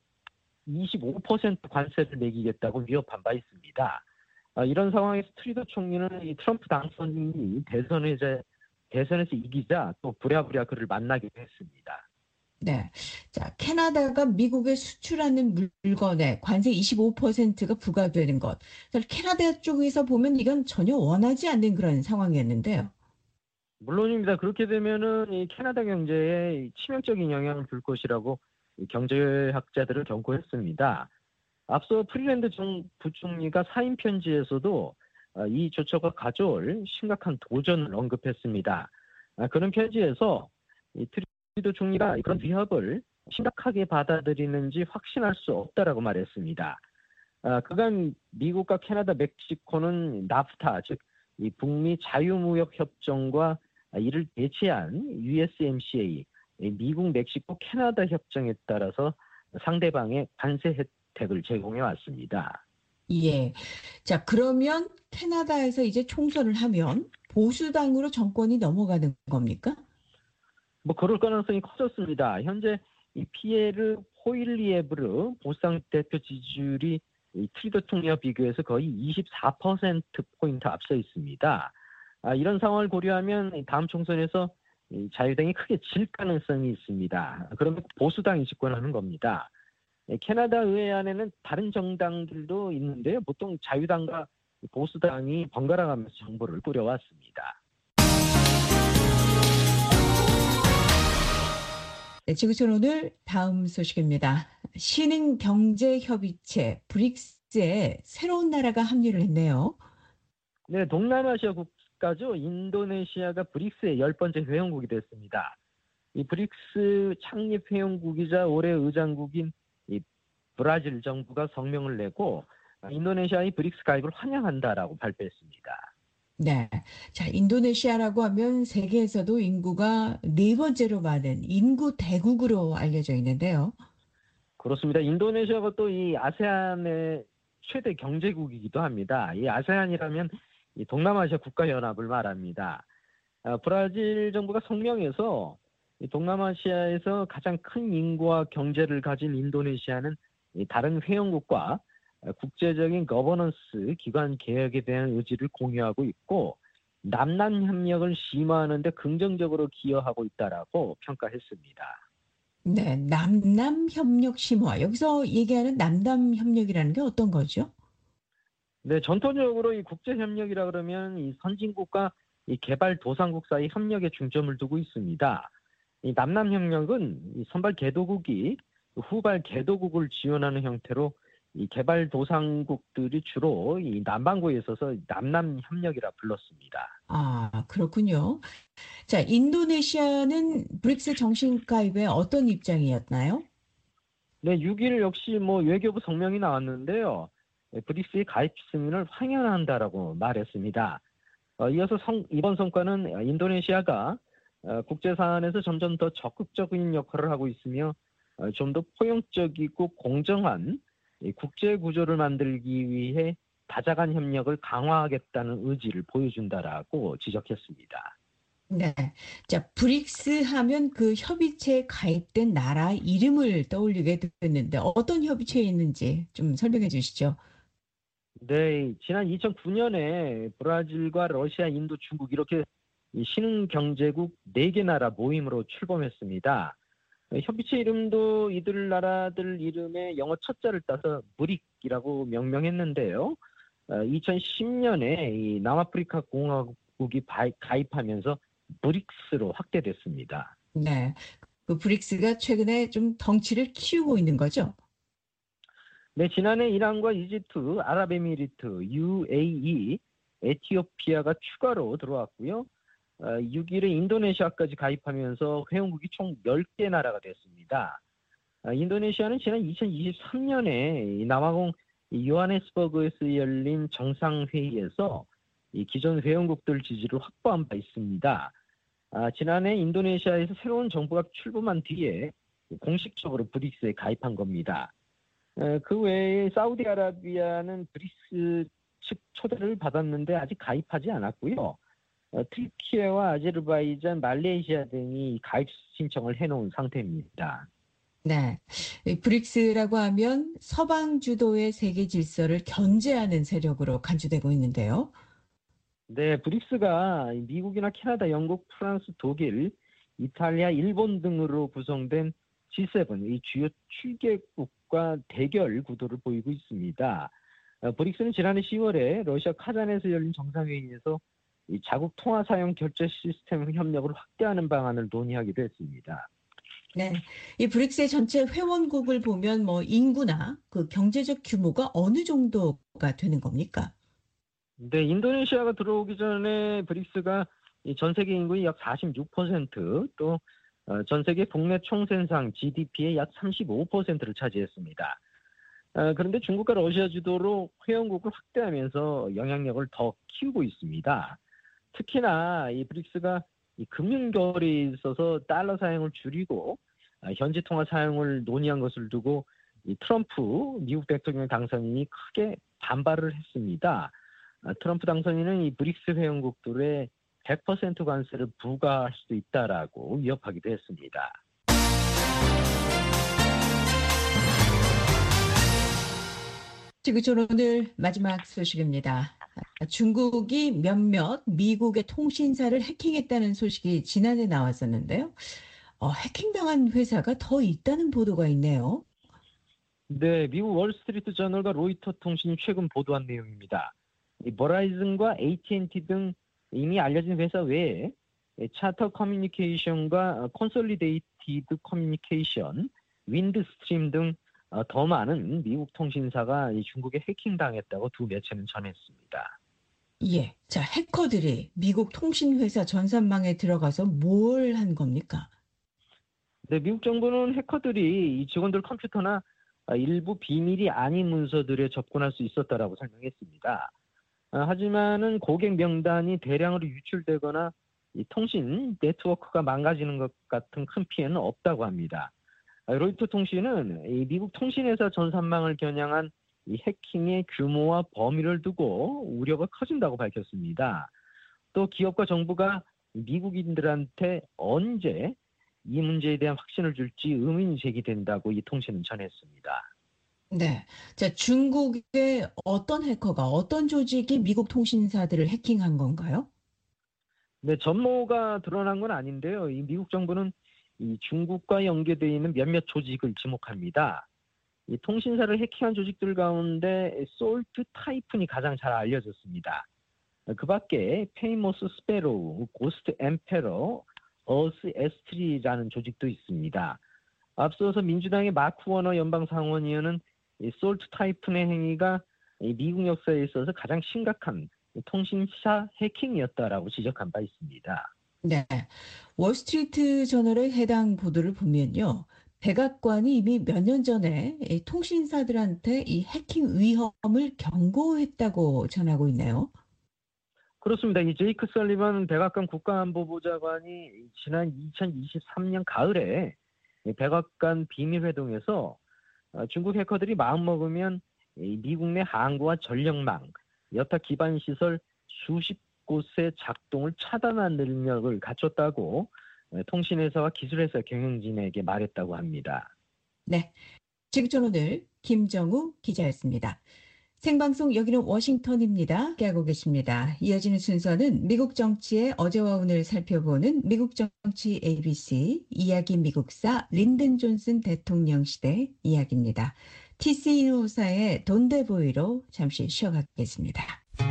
이십오 퍼센트 관세를 매기겠다고 위협한 바 있습니다. 아, 이런 상황에서 트리더 총리는 이 트럼프 당선인이 대선에서, 대선에서 이기자 또 부랴부랴 그를 만나기도 했습니다. 네. 자, 캐나다가 미국에 수출하는 물건에 관세 이십오 퍼센트가 부과되는 것. 사실 캐나다 쪽에서 보면 이건 전혀 원하지 않는 그런 상황이었는데요. 물론입니다. 그렇게 되면은 이 캐나다 경제에 치명적인 영향을 줄 것이라고 이 경제학자들은 경고했습니다. 앞서 프리랜드 정 부총리가 사임 편지에서도 이 조처가 가져올 심각한 도전을 언급했습니다. 그런 편지에서 이 트리더 총리가 그런 위협을 심각하게 받아들이는지 확신할 수 없다라고 말했습니다. 그간 미국과 캐나다, 멕시코는 나프타, 즉 이 북미 자유무역 협정과 이를 대체한 유에스엠씨에이, 미국, 멕시코, 캐나다 협정에 따라서 상대방의 관세 혜택을 제공해 왔습니다. 예. 자, 그러면 캐나다에서 이제 총선을 하면 보수당으로 정권이 넘어가는 겁니까? 뭐 그럴 가능성이 커졌습니다. 현재 이 피에르 포일리에브르 보수당 대표 지지율이 이 트리더 총리와 비교해서 거의 이십사 퍼센트 포인트 앞서 있습니다. 아, 이런 상황을 고려하면 다음 총선에서 이 자유당이 크게 질 가능성이 있습니다. 그러면 보수당이 집권하는 겁니다. 캐나다 의회 안에는 다른 정당들도 있는데요. 보통 자유당과 보수당이 번갈아 가면서 정부를 꾸려왔습니다. 네, 지구촌 오늘 다음 소식입니다. 신흥경제협의체 브릭스에 새로운 나라가 합류를 했네요. 네, 동남아시아 국가죠. 인도네시아가 브릭스의 열 번째 회원국이 됐습니다. 이 브릭스 창립 회원국이자 올해 의장국인 이 브라질 정부가 성명을 내고 인도네시아의 브릭스 가입을 환영한다라고 발표했습니다. 네. 자, 인도네시아라고 하면 세계에서도 인구가 네 번째로 많은 인구 대국으로 알려져 있는데요. 그렇습니다. 인도네시아가 또 이 아세안의 최대 경제국이기도 합니다. 이 아세안이라면 이 동남아시아 국가연합을 말합니다. 아, 브라질 정부가 성명에서 이 동남아시아에서 가장 큰 인구와 경제를 가진 인도네시아는 이 다른 회원국과 국제적인 거버넌스 기관 개혁에 대한 의지를 공유하고 있고 남남 협력을 심화하는 데 긍정적으로 기여하고 있다라고 평가했습니다. 네, 남남 협력 심화. 여기서 얘기하는 남남 협력이라는 게 어떤 거죠? 네, 전통적으로 이 국제 협력이라 그러면 이 선진국과 이 개발도상국 사이 협력에 중점을 두고 있습니다. 이 남남 협력은 이 선발 개도국이 후발 개도국을 지원하는 형태로 이 개발도상국들이 주로 이 남반구에 있어서 남남 협력이라 불렀습니다. 아, 그렇군요. 자, 인도네시아는 브릭스 정식 가입에 어떤 입장이었나요? 네, 육 일 역시 뭐 외교부 성명이 나왔는데요. 브릭스의 가입 승인을 환영한다라고 말했습니다. 어, 이어서 성, 이번 성과는 인도네시아가 어, 국제 사안에서 점점 더 적극적인 역할을 하고 있으며 어, 좀 더 포용적이고 공정한 이 국제 구조를 만들기 위해 다자간 협력을 강화하겠다는 의지를 보여준다라고 지적했습니다. 네. 자, 브릭스 하면 그 협의체에 가입된 나라 이름을 떠올리게 됐는데 어떤 협의체에 있는지 좀 설명해 주시죠. 네, 지난 이천구 년에 브라질과 러시아, 인도, 중국 이렇게 이 신흥경제국 네 개 나라 모임으로 출범했습니다. 협의체 이름도 이들 나라들 이름의 영어 첫자를 따서 브릭이라고 명명했는데요. 이천십 년에 이 남아프리카 공화국이 가입하면서 브릭스로 확대됐습니다. 네. 그 브릭스가 최근에 좀 덩치를 키우고 있는 거죠? 네, 지난해 이란과 이집트, 아랍에미리트, 유에이이, 에티오피아가 추가로 들어왔고요. 육 일에 인도네시아까지 가입하면서 회원국이 총 열 개 나라가 됐습니다. 인도네시아는 지난 이천이십삼 년에 남아공 요하네스버그에서 열린 정상회의에서 기존 회원국들 지지를 확보한 바 있습니다. 지난해 인도네시아에서 새로운 정부가 출범한 뒤에 공식적으로 브릭스에 가입한 겁니다. 그 외에 사우디아라비아는 브릭스 측 초대를 받았는데 아직 가입하지 않았고요. 터키와 아제르바이잔, 말레이시아 등이 가입 신청을 해놓은 상태입니다. 네. 브릭스라고 하면 서방 주도의 세계 질서를 견제하는 세력으로 간주되고 있는데요. 네, 브릭스가 미국이나 캐나다, 영국, 프랑스, 독일, 이탈리아, 일본 등으로 구성된 지 세븐, 이 주요 칠 개국과 대결 구도를 보이고 있습니다. 브릭스는 지난해 시월에 러시아 카잔에서 열린 정상회의에서 이 자국 통화 사용 결제 시스템 협력을 확대하는 방안을 논의하기도 했습니다. 네. 이 브릭스의 전체 회원국을 보면 뭐 인구나 그 경제적 규모가 어느 정도가 되는 겁니까? 네, 인도네시아가 들어오기 전에 브릭스가 전 세계 인구의 약 사십육 퍼센트, 또 전 세계 국내 총생산 지디피의 약 삼십오 퍼센트를 차지했습니다. 그런데 중국과 러시아 주도로 회원국을 확대하면서 영향력을 더 키우고 있습니다. 특히나 이 브릭스가 이 금융 거래에 있어서 달러 사용을 줄이고 현지 통화 사용을 논의한 것을 두고 이 트럼프 미국 대통령 당선인이 크게 반발을 했습니다. 트럼프 당선인은 이 브릭스 회원국들의 백 퍼센트 관세를 부과할 수도 있다라고 위협하기도 했습니다. 지구촌 오늘 마지막 소식입니다. 중국이 몇몇 미국의 통신사를 해킹했다는 소식이 지난해 나왔었는데요. 어, 해킹당한 회사가 더 있다는 보도가 있네요. 네, 미국 월스트리트 저널과 로이터 통신이 최근 보도한 내용입니다. 이 버라이즌과 에이티앤티 등 이미 알려진 회사 외에 차터 커뮤니케이션과 콘솔리데이티드 커뮤니케이션, 윈드스트림 등 더 많은 미국 통신사가 중국에 해킹당했다고 두 매체는 전했습니다. 예. 자, 해커들이 미국 통신회사 전산망에 들어가서 뭘 한 겁니까? 네, 미국 정부는 해커들이 이 직원들 컴퓨터나 일부 비밀이 아닌 문서들에 접근할 수 있었다라고 설명했습니다. 하지만은 고객 명단이 대량으로 유출되거나 이 통신 네트워크가 망가지는 것 같은 큰 피해는 없다고 합니다. 로이터 통신은 이 미국 통신회사 전산망을 겨냥한 이 해킹의 규모와 범위를 두고 우려가 커진다고 밝혔습니다. 또 기업과 정부가 미국인들한테 언제 이 문제에 대한 확신을 줄지 의문이 제기된다고 이 통신은 전했습니다. 네. 자, 중국의 어떤 해커가 어떤 조직이 미국 통신사들을 해킹한 건가요? 네, 전모가 드러난 건 아닌데요. 이 미국 정부는 이 중국과 연계되어 있는 몇몇 조직을 지목합니다. 이 통신사를 해킹한 조직들 가운데 솔트 타이푼이 가장 잘 알려졌습니다. 그 밖에 페이모스 스페로우, 고스트 엠페러, 어스 에스트리라는 조직도 있습니다. 앞서서 민주당의 마크 워너 연방상원의원은 이 솔트 타이푼의 행위가 이 미국 역사에 있어서 가장 심각한 통신사 해킹이었다라고 지적한 바 있습니다. 네. 월스트리트 저널의 해당 보도를 보면요. 백악관이 이미 몇 년 전에 이 통신사들한테 이 해킹 위험을 경고했다고 전하고 있네요. 그렇습니다. 이 제이크 설리번 백악관 국가안보보좌관이 지난 이천이십삼 년 가을에 백악관 비밀회동에서 중국 해커들이 마음먹으면 미국 내 항구와 전력망, 여타 기반 시설 수십 곳의 작동을 차단하는 능력을 갖췄다고 통신회사와 기술회사 경영진에게 말했다고 합니다. 네, 지구촌 오늘 김정우 기자였습니다. 생방송 여기는 워싱턴입니다. 함께하고 계십니다. 이어지는 순서는 미국 정치의 어제와 오늘 살펴보는 미국 정치 에이비씨 이야기 미국사 린든 존슨 대통령 시대 이야기입니다. 티씨이노사의 돈데보이로 잠시 쉬어가겠습니다.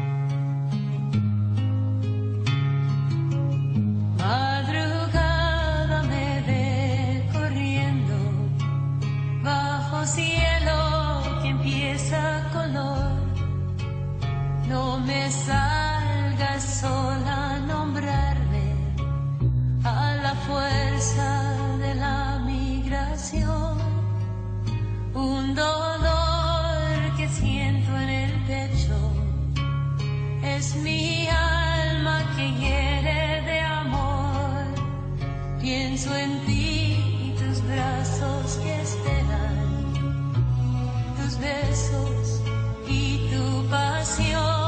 No me salgas sola a nombrarme a la fuerza de la migración. Un dolor que siento en el pecho es mi alma que hiere de amor. Pienso en ti y tus brazos que esperan, tus besos y tu pasión.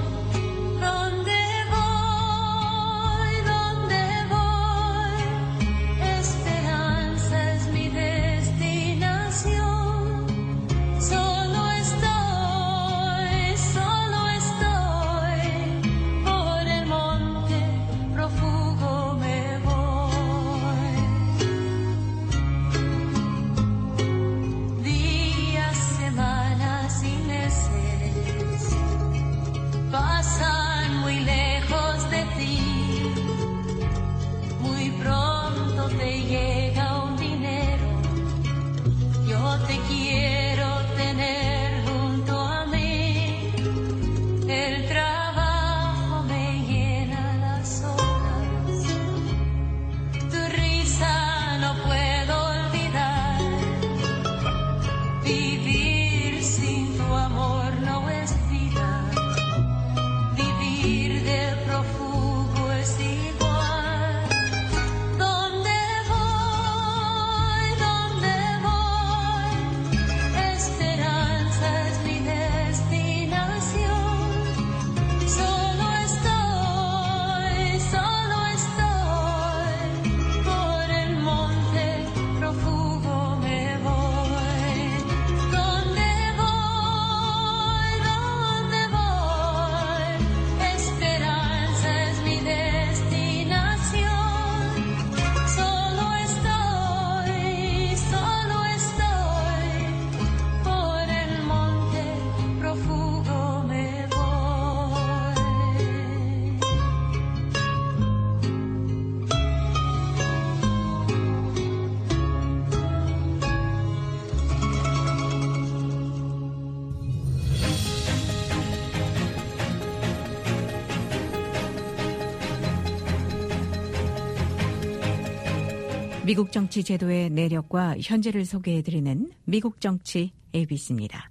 미국 정치 제도의 내력과 현재를 소개해드리는 미국 정치 에이비씨입니다.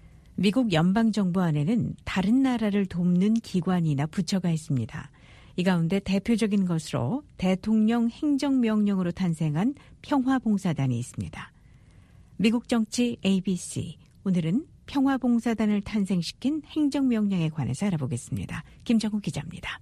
미국 연방정부 안에는 다른 나라를 돕는 기관이나 부처가 있습니다. 이 가운데 대표적인 것으로 대통령 행정명령으로 탄생한 평화봉사단이 있습니다. 미국 정치 에이비씨, 오늘은 평화봉사단을 탄생시킨 행정명령에 관해서 알아보겠습니다. 김정우 기자입니다.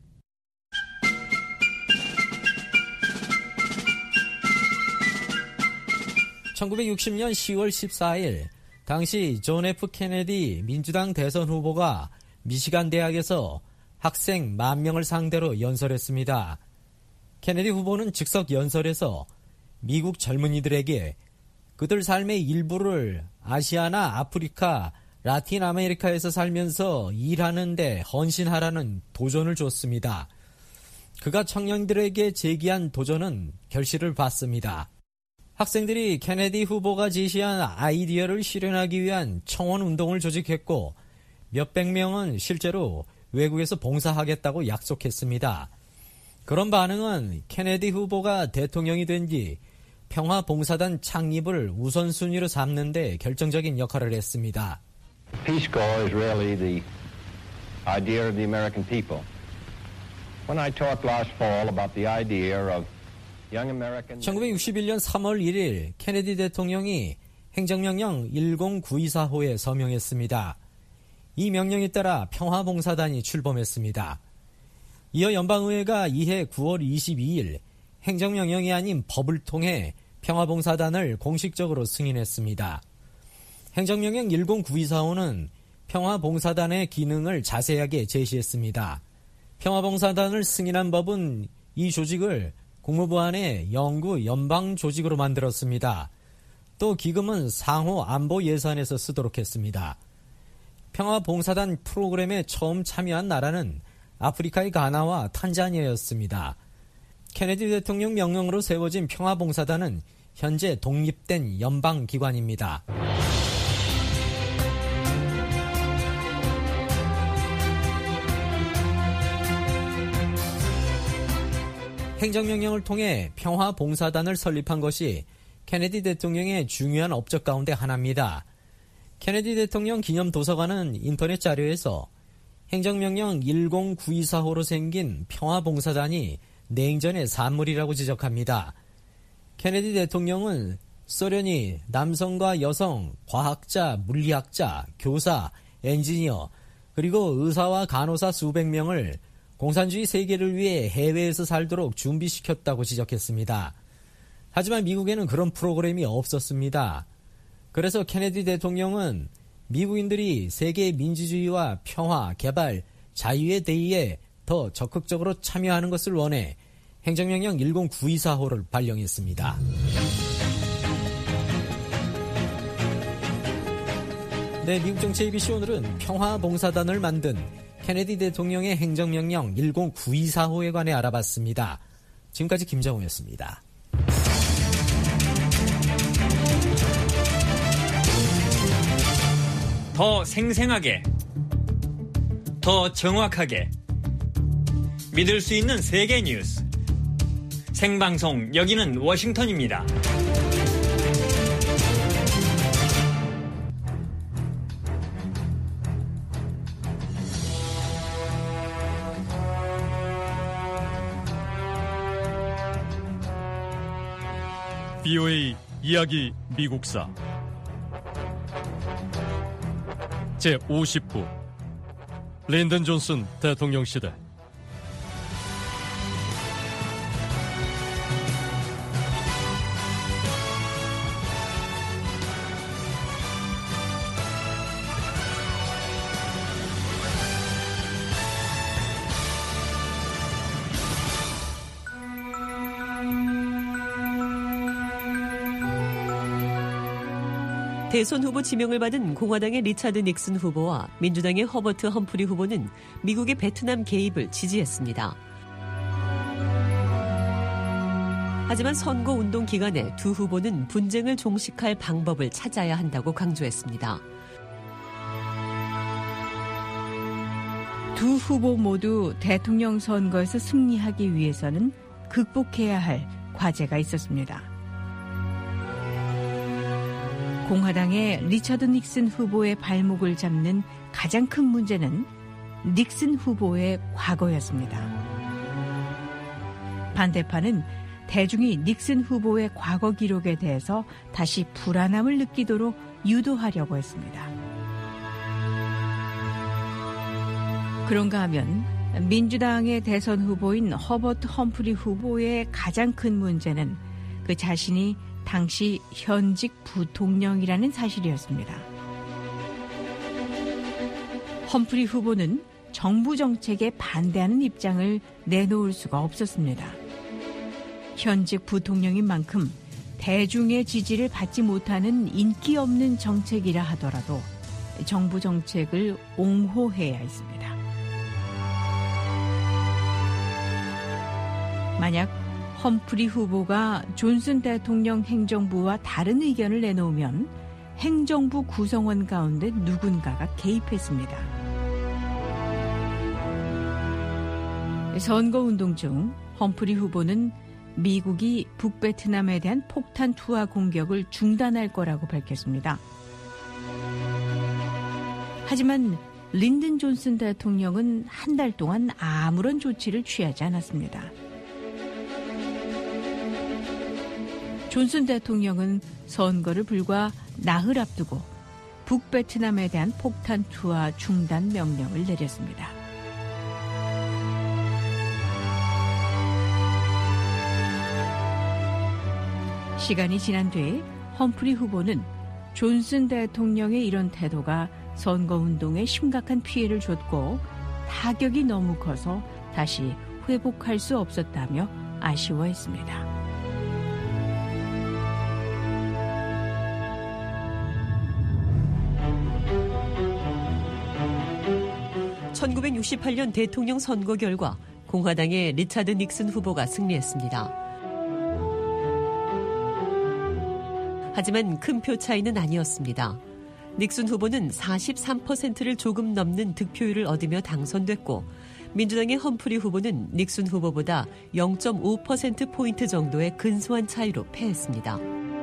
천구백육십 년 시월 십사일 당시 존 에프 케네디 민주당 대선 후보가 미시간 대학에서 학생 만 명을 상대로 연설했습니다. 케네디 후보는 즉석 연설에서 미국 젊은이들에게 그들 삶의 일부를 아시아나 아프리카, 라틴 아메리카에서 살면서 일하는 데 헌신하라는 도전을 줬습니다. 그가 청년들에게 제기한 도전은 결실을 봤습니다. 학생들이 케네디 후보가 제시한 아이디어를 실현하기 위한 청원 운동을 조직했고 몇백 명은 실제로 외국에서 봉사하겠다고 약속했습니다. 그런 반응은 케네디 후보가 대통령이 된 뒤 평화봉사단 창립을 우선순위로 삼는 데 결정적인 역할을 했습니다. Peace Corps is really the idea of the American people. When I talked last fall about the idea of 천구백육십일 년 삼월 일일 케네디 대통령이 행정명령 일공구이사호에 서명했습니다. 이 명령에 따라 평화봉사단이 출범했습니다. 이어 연방의회가 이해 구월 이십이일 행정명령이 아닌 법을 통해 평화봉사단을 공식적으로 승인했습니다. 행정명령 일공구이사호는 평화봉사단의 기능을 자세하게 제시했습니다. 평화봉사단을 승인한 법은 이 조직을 국무부 안에 영구 연방조직으로 만들었습니다. 또 기금은 상호 안보 예산에서 쓰도록 했습니다. 평화봉사단 프로그램에 처음 참여한 나라는 아프리카의 가나와 탄자니아였습니다. 케네디 대통령 명령으로 세워진 평화봉사단은 현재 독립된 연방기관입니다. 행정명령을 통해 평화봉사단을 설립한 것이 케네디 대통령의 중요한 업적 가운데 하나입니다. 케네디 대통령 기념도서관은 인터넷 자료에서 행정명령 일공구이사호로 생긴 평화봉사단이 냉전의 산물이라고 지적합니다. 케네디 대통령은 소련이 남성과 여성, 과학자, 물리학자, 교사, 엔지니어, 그리고 의사와 간호사 수백 명을 공산주의 세계를 위해 해외에서 살도록 준비시켰다고 지적했습니다. 하지만 미국에는 그런 프로그램이 없었습니다. 그래서 케네디 대통령은 미국인들이 세계의 민주주의와 평화, 개발, 자유의 대의에 더 적극적으로 참여하는 것을 원해 행정명령 일공구이사호를 발령했습니다. 네, 미국 정치 에이비씨 오늘은 평화봉사단을 만든 케네디 대통령의 행정명령 일공구이사호에 관해 알아봤습니다. 지금까지 김정우였습니다. 더 생생하게, 더 정확하게 믿을 수 있는 세계 뉴스. 생방송 여기는 워싱턴입니다. 비오에이 이야기 미국사 제오십 부 린든 존슨 대통령 시대. 대선 후보 지명을 받은 공화당의 리차드 닉슨 후보와 민주당의 허버트 험프리 후보는 미국의 베트남 개입을 지지했습니다. 하지만 선거운동 기간에 두 후보는 분쟁을 종식할 방법을 찾아야 한다고 강조했습니다. 두 후보 모두 대통령 선거에서 승리하기 위해서는 극복해야 할 과제가 있었습니다. 공화당의 리처드 닉슨 후보의 발목을 잡는 가장 큰 문제는 닉슨 후보의 과거였습니다. 반대파는 대중이 닉슨 후보의 과거 기록에 대해서 다시 불안함을 느끼도록 유도하려고 했습니다. 그런가 하면 민주당의 대선 후보인 허버트 험프리 후보의 가장 큰 문제는 그 자신이 당시 현직 부통령이라는 사실이었습니다. 험프리 후보는 정부 정책에 반대하는 입장을 내놓을 수가 없었습니다. 현직 부통령인 만큼 대중의 지지를 받지 못하는 인기 없는 정책이라 하더라도 정부 정책을 옹호해야 했습니다. 만약 험프리 후보가 존슨 대통령 행정부와 다른 의견을 내놓으면 행정부 구성원 가운데 누군가가 개입했습니다. 선거운동 중 험프리 후보는 미국이 북베트남에 대한 폭탄 투하 공격을 중단할 거라고 밝혔습니다. 하지만 린든 존슨 대통령은 한 달 동안 아무런 조치를 취하지 않았습니다. 존슨 대통령은 선거를 불과 나흘 앞두고 북베트남에 대한 폭탄 투하 중단 명령을 내렸습니다. 시간이 지난 뒤 험프리 후보는 존슨 대통령의 이런 태도가 선거운동에 심각한 피해를 줬고 타격이 너무 커서 다시 회복할 수 없었다며 아쉬워했습니다. 천구백육십팔 년 대통령 선거 결과 공화당의 리차드 닉슨 후보가 승리했습니다. 하지만 큰 표 차이는 아니었습니다. 닉슨 후보는 사십삼 퍼센트를 조금 넘는 득표율을 얻으며 당선됐고 민주당의 험프리 후보는 닉슨 후보보다 영 점 오 퍼센트포인트 정도의 근소한 차이로 패했습니다.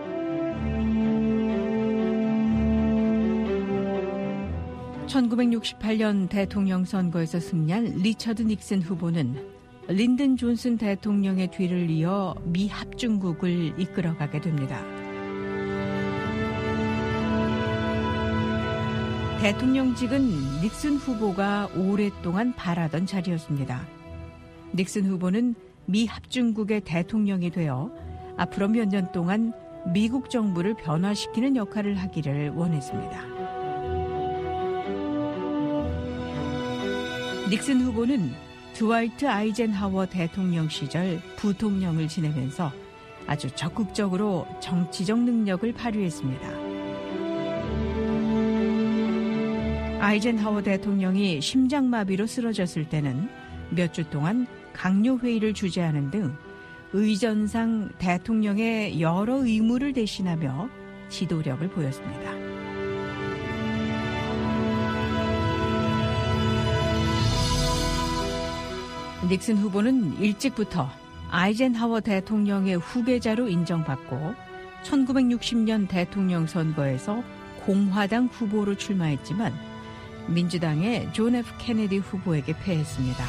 천구백육십팔 년 대통령 선거에서 승리한 리처드 닉슨 후보는 린든 존슨 대통령의 뒤를 이어 미 합중국을 이끌어가게 됩니다. 대통령직은 닉슨 후보가 오랫동안 바라던 자리였습니다. 닉슨 후보는 미 합중국의 대통령이 되어 앞으로 몇 년 동안 미국 정부를 변화시키는 역할을 하기를 원했습니다. 닉슨 후보는 드와이트 아이젠하워 대통령 시절 부통령을 지내면서 아주 적극적으로 정치적 능력을 발휘했습니다. 아이젠하워 대통령이 심장마비로 쓰러졌을 때는 몇 주 동안 강요회의를 주재하는 등 의전상 대통령의 여러 의무를 대신하며 지도력을 보였습니다. 닉슨 후보는 일찍부터 아이젠하워 대통령의 후계자로 인정받고 천구백육십 년 대통령 선거에서 공화당 후보로 출마했지만 민주당의 존 에프 케네디 후보에게 패했습니다.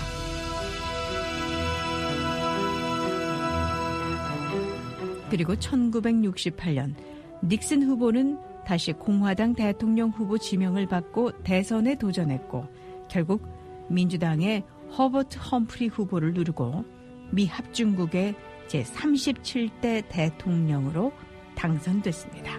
그리고 천구백육십팔 년 닉슨 후보는 다시 공화당 대통령 후보 지명을 받고 대선에 도전했고 결국 민주당의 허버트 험프리 후보를 누르고 미 합중국의 제삼십칠 대 대통령으로 당선됐습니다.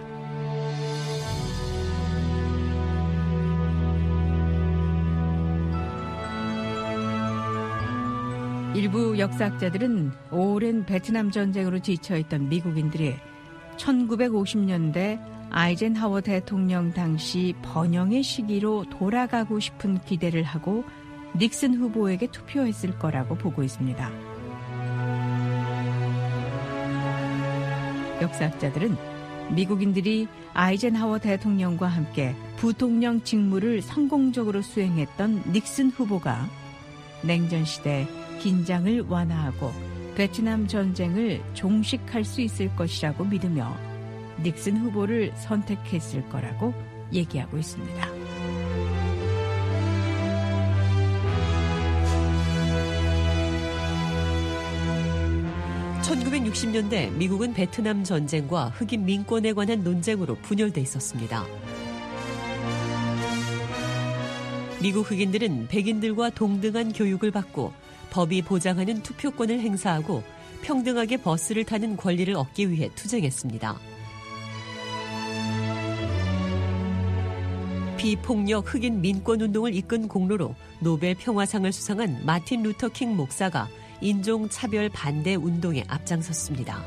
일부 역사학자들은 오랜 베트남 전쟁으로 지쳐있던 미국인들이 천구백오십 년대 아이젠하워 대통령 당시 번영의 시기로 돌아가고 싶은 기대를 하고 닉슨 후보에게 투표했을 거라고 보고 있습니다. 역사학자들은 미국인들이 아이젠하워 대통령과 함께 부통령 직무를 성공적으로 수행했던 닉슨 후보가 냉전시대 긴장을 완화하고 베트남 전쟁을 종식할 수 있을 것이라고 믿으며 닉슨 후보를 선택했을 거라고 얘기하고 있습니다. 천구백육십 년대 미국은 베트남 전쟁과 흑인 민권에 관한 논쟁으로 분열돼 있었습니다. 미국 흑인들은 백인들과 동등한 교육을 받고 법이 보장하는 투표권을 행사하고 평등하게 버스를 타는 권리를 얻기 위해 투쟁했습니다. 비폭력 흑인 민권운동을 이끈 공로로 노벨 평화상을 수상한 마틴 루터 킹 목사가 인종차별 반대 운동에 앞장섰습니다.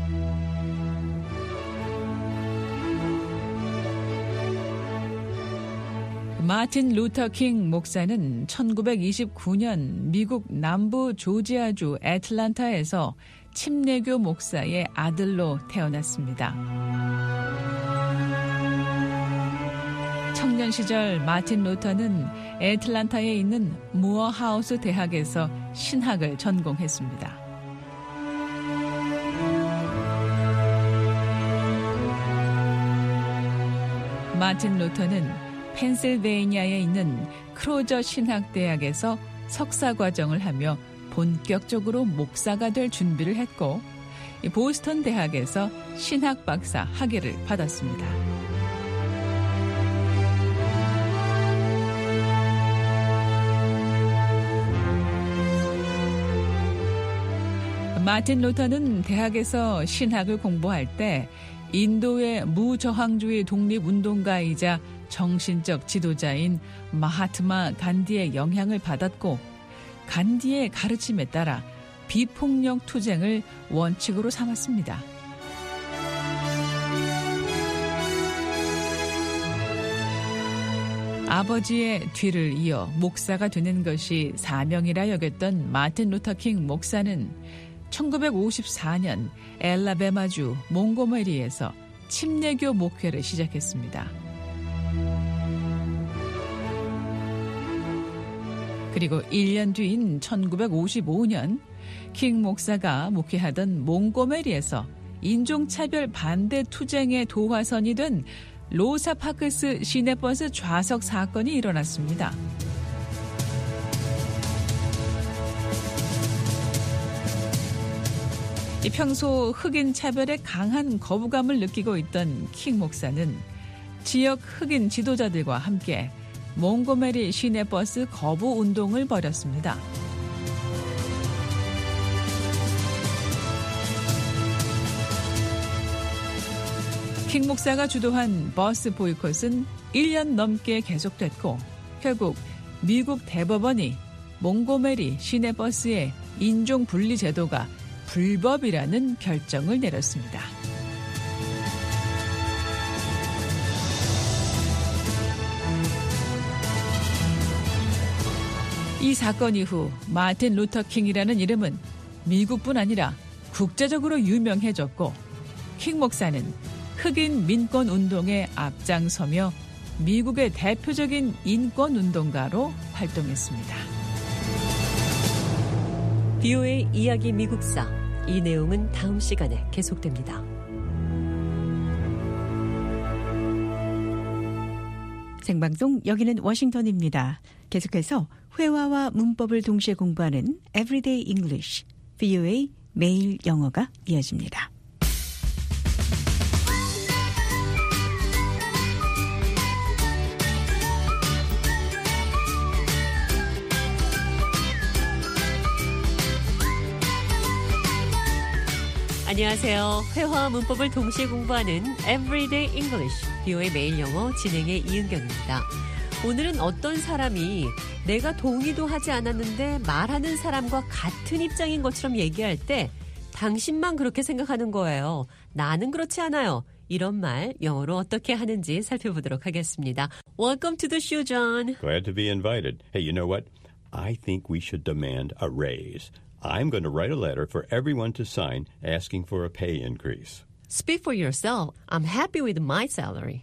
마틴 루터 킹 목사는 천구백이십구 년 미국 남부 조지아주 애틀란타에서 침례교 목사의 아들로 태어났습니다. 청년 시절 마틴 루터는 애틀란타에 있는 무어하우스 대학에서 신학을 전공했습니다. 마틴 루터는 펜실베이니아에 있는 크로저 신학대학에서 석사 과정을 하며 본격적으로 목사가 될 준비를 했고 보스턴 대학에서 신학 박사 학위를 받았습니다. 마틴 루터는 대학에서 신학을 공부할 때 인도의 무저항주의 독립운동가이자 정신적 지도자인 마하트마 간디의 영향을 받았고 간디의 가르침에 따라 비폭력 투쟁을 원칙으로 삼았습니다. 아버지의 뒤를 이어 목사가 되는 것이 사명이라 여겼던 마틴 루터 킹 목사는 천구백오십사 년 엘라베마주 몽고메리에서 침례교 목회를 시작했습니다. 그리고 일 년 뒤인 천구백오십오 년 킹 목사가 목회하던 몽고메리에서 인종차별 반대 투쟁의 도화선이 된 로사 파크스 시내버스 좌석 사건이 일어났습니다. 이 평소 흑인 차별에 강한 거부감을 느끼고 있던 킹 목사는 지역 흑인 지도자들과 함께 몽고메리 시내버스 거부 운동을 벌였습니다. 킹 목사가 주도한 버스 보이콧은 일 년 넘게 계속됐고 결국 미국 대법원이 몽고메리 시내버스의 인종 분리 제도가 불법이라는 결정을 내렸습니다. 이 사건 이후 마틴 루터 킹이라는 이름은 미국뿐 아니라 국제적으로 유명해졌고 킹 목사는 흑인 민권 운동에 앞장서며 미국의 대표적인 인권 운동가로 활동했습니다. 비오에이 이야기 미국사, 이 내용은 다음 시간에 계속됩니다. 생방송 여기는 워싱턴입니다. 계속해서 회화와 문법을 동시에 공부하는 Everyday English, 비오에이 매일 영어가 이어집니다. 안녕하세요. 회화와 문법을 동시에 공부하는 Everyday English, 비오에이 매일 영어 진행의 이은경입니다. 오늘은 어떤 사람이 내가 동의도 하지 않았는데 말하는 사람과 같은 입장인 것처럼 얘기할 때 당신만 그렇게 생각하는 거예요. 나는 그렇지 않아요. 이런 말 영어로 어떻게 하는지 살펴보도록 하겠습니다. Welcome to the show, John. Glad to be invited. Hey, you know what? I think we should demand a raise. I'm going to write a letter for everyone to sign asking for a pay increase. Speak for yourself. I'm happy with my salary.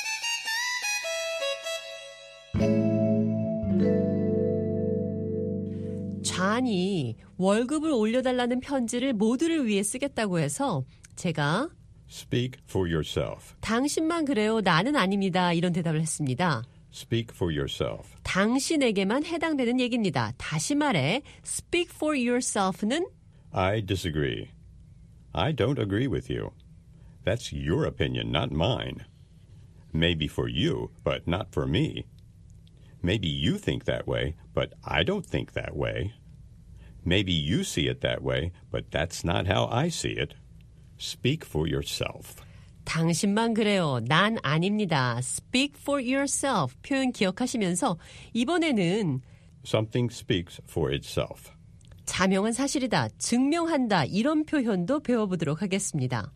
좌니 월급을 올려달라는 편지를 모두를 위해 쓰겠다고 해서 제가 Speak for yourself. 당신만 그래요. 나는 아닙니다. 이런 대답을 했습니다. Speak for yourself. 당신에게만 해당되는 얘기입니다. 다시 말해, speak for yourself는 I disagree. I don't agree with you. That's your opinion, not mine. Maybe for you, but not for me. Maybe you think that way, but I don't think that way. Maybe you see it that way, but that's not how I see it. Speak for yourself. 당신만 그래요. 난 아닙니다. Speak for yourself 표현 기억하시면서 이번에는 Something speaks for itself. 자명한 사실이다, 증명한다 이런 표현도 배워보도록 하겠습니다.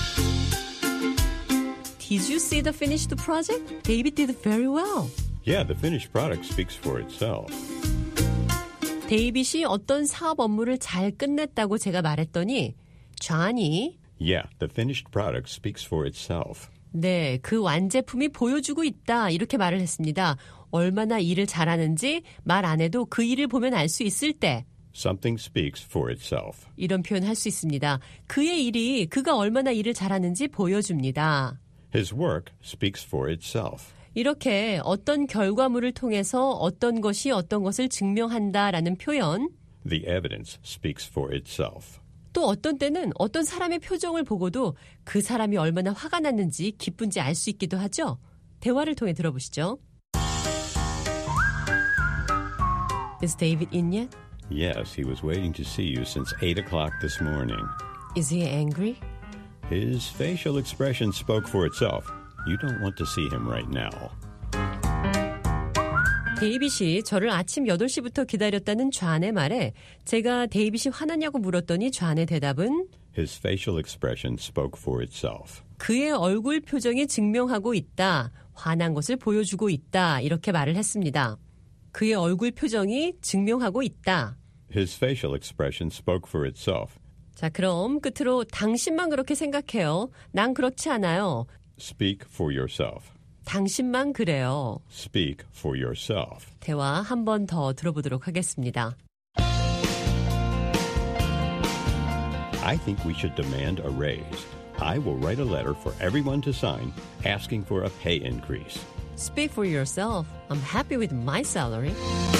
Did you see the finished project? David did very well. Yeah, the finished product speaks for itself. 데이빗이 어떤 사업 업무를 잘 끝냈다고 제가 말했더니 존이 Yeah, the finished product speaks for itself. 네, 그 완제품이 보여주고 있다 이렇게 말을 했습니다. 얼마나 일을 잘하는지 말 안 해도 그 일을 보면 알 수 있을 때 Something speaks for itself. 이런 표현 할 수 있습니다. 그의 일이 그가 얼마나 일을 잘하는지 보여줍니다. His work speaks for itself. 이렇게 어떤 결과물을 통해서 어떤 것이 어떤 것을 증명한다라는 표현 The evidence speaks for itself. 또 어떤 때는 어떤 사람의 표정을 보고도 그 사람이 얼마나 화가 났는지 기쁜지 알 수 있기도 하죠. 대화를 통해 들어보시죠. Is David in yet? Yes, he was waiting to see you since eight o'clock this morning. Is he angry? His facial expression spoke for itself. You don't want to see him right now. 데이빗이 저를 아침 여덟 시부터 기다렸다는 좌안의 말에 제가 데이빗이 화났냐고 물었더니 좌안의 대답은 His facial expression spoke for itself. 그의 얼굴 표정이 증명하고 있다. 화난 것을 보여주고 있다. 이렇게 말을 했습니다. 그의 얼굴 표정이 증명하고 있다. His facial expression spoke for itself. 자, 그럼 끝으로 당신만 그렇게 생각해요. 난 그렇지 않아요. Speak for yourself. 당신만 그래요. Speak for yourself. 대화 한 번 더 들어보도록 하겠습니다. I think we should demand a raise. I will write a letter for everyone to sign asking for a pay increase. Speak for yourself. I'm happy with my salary.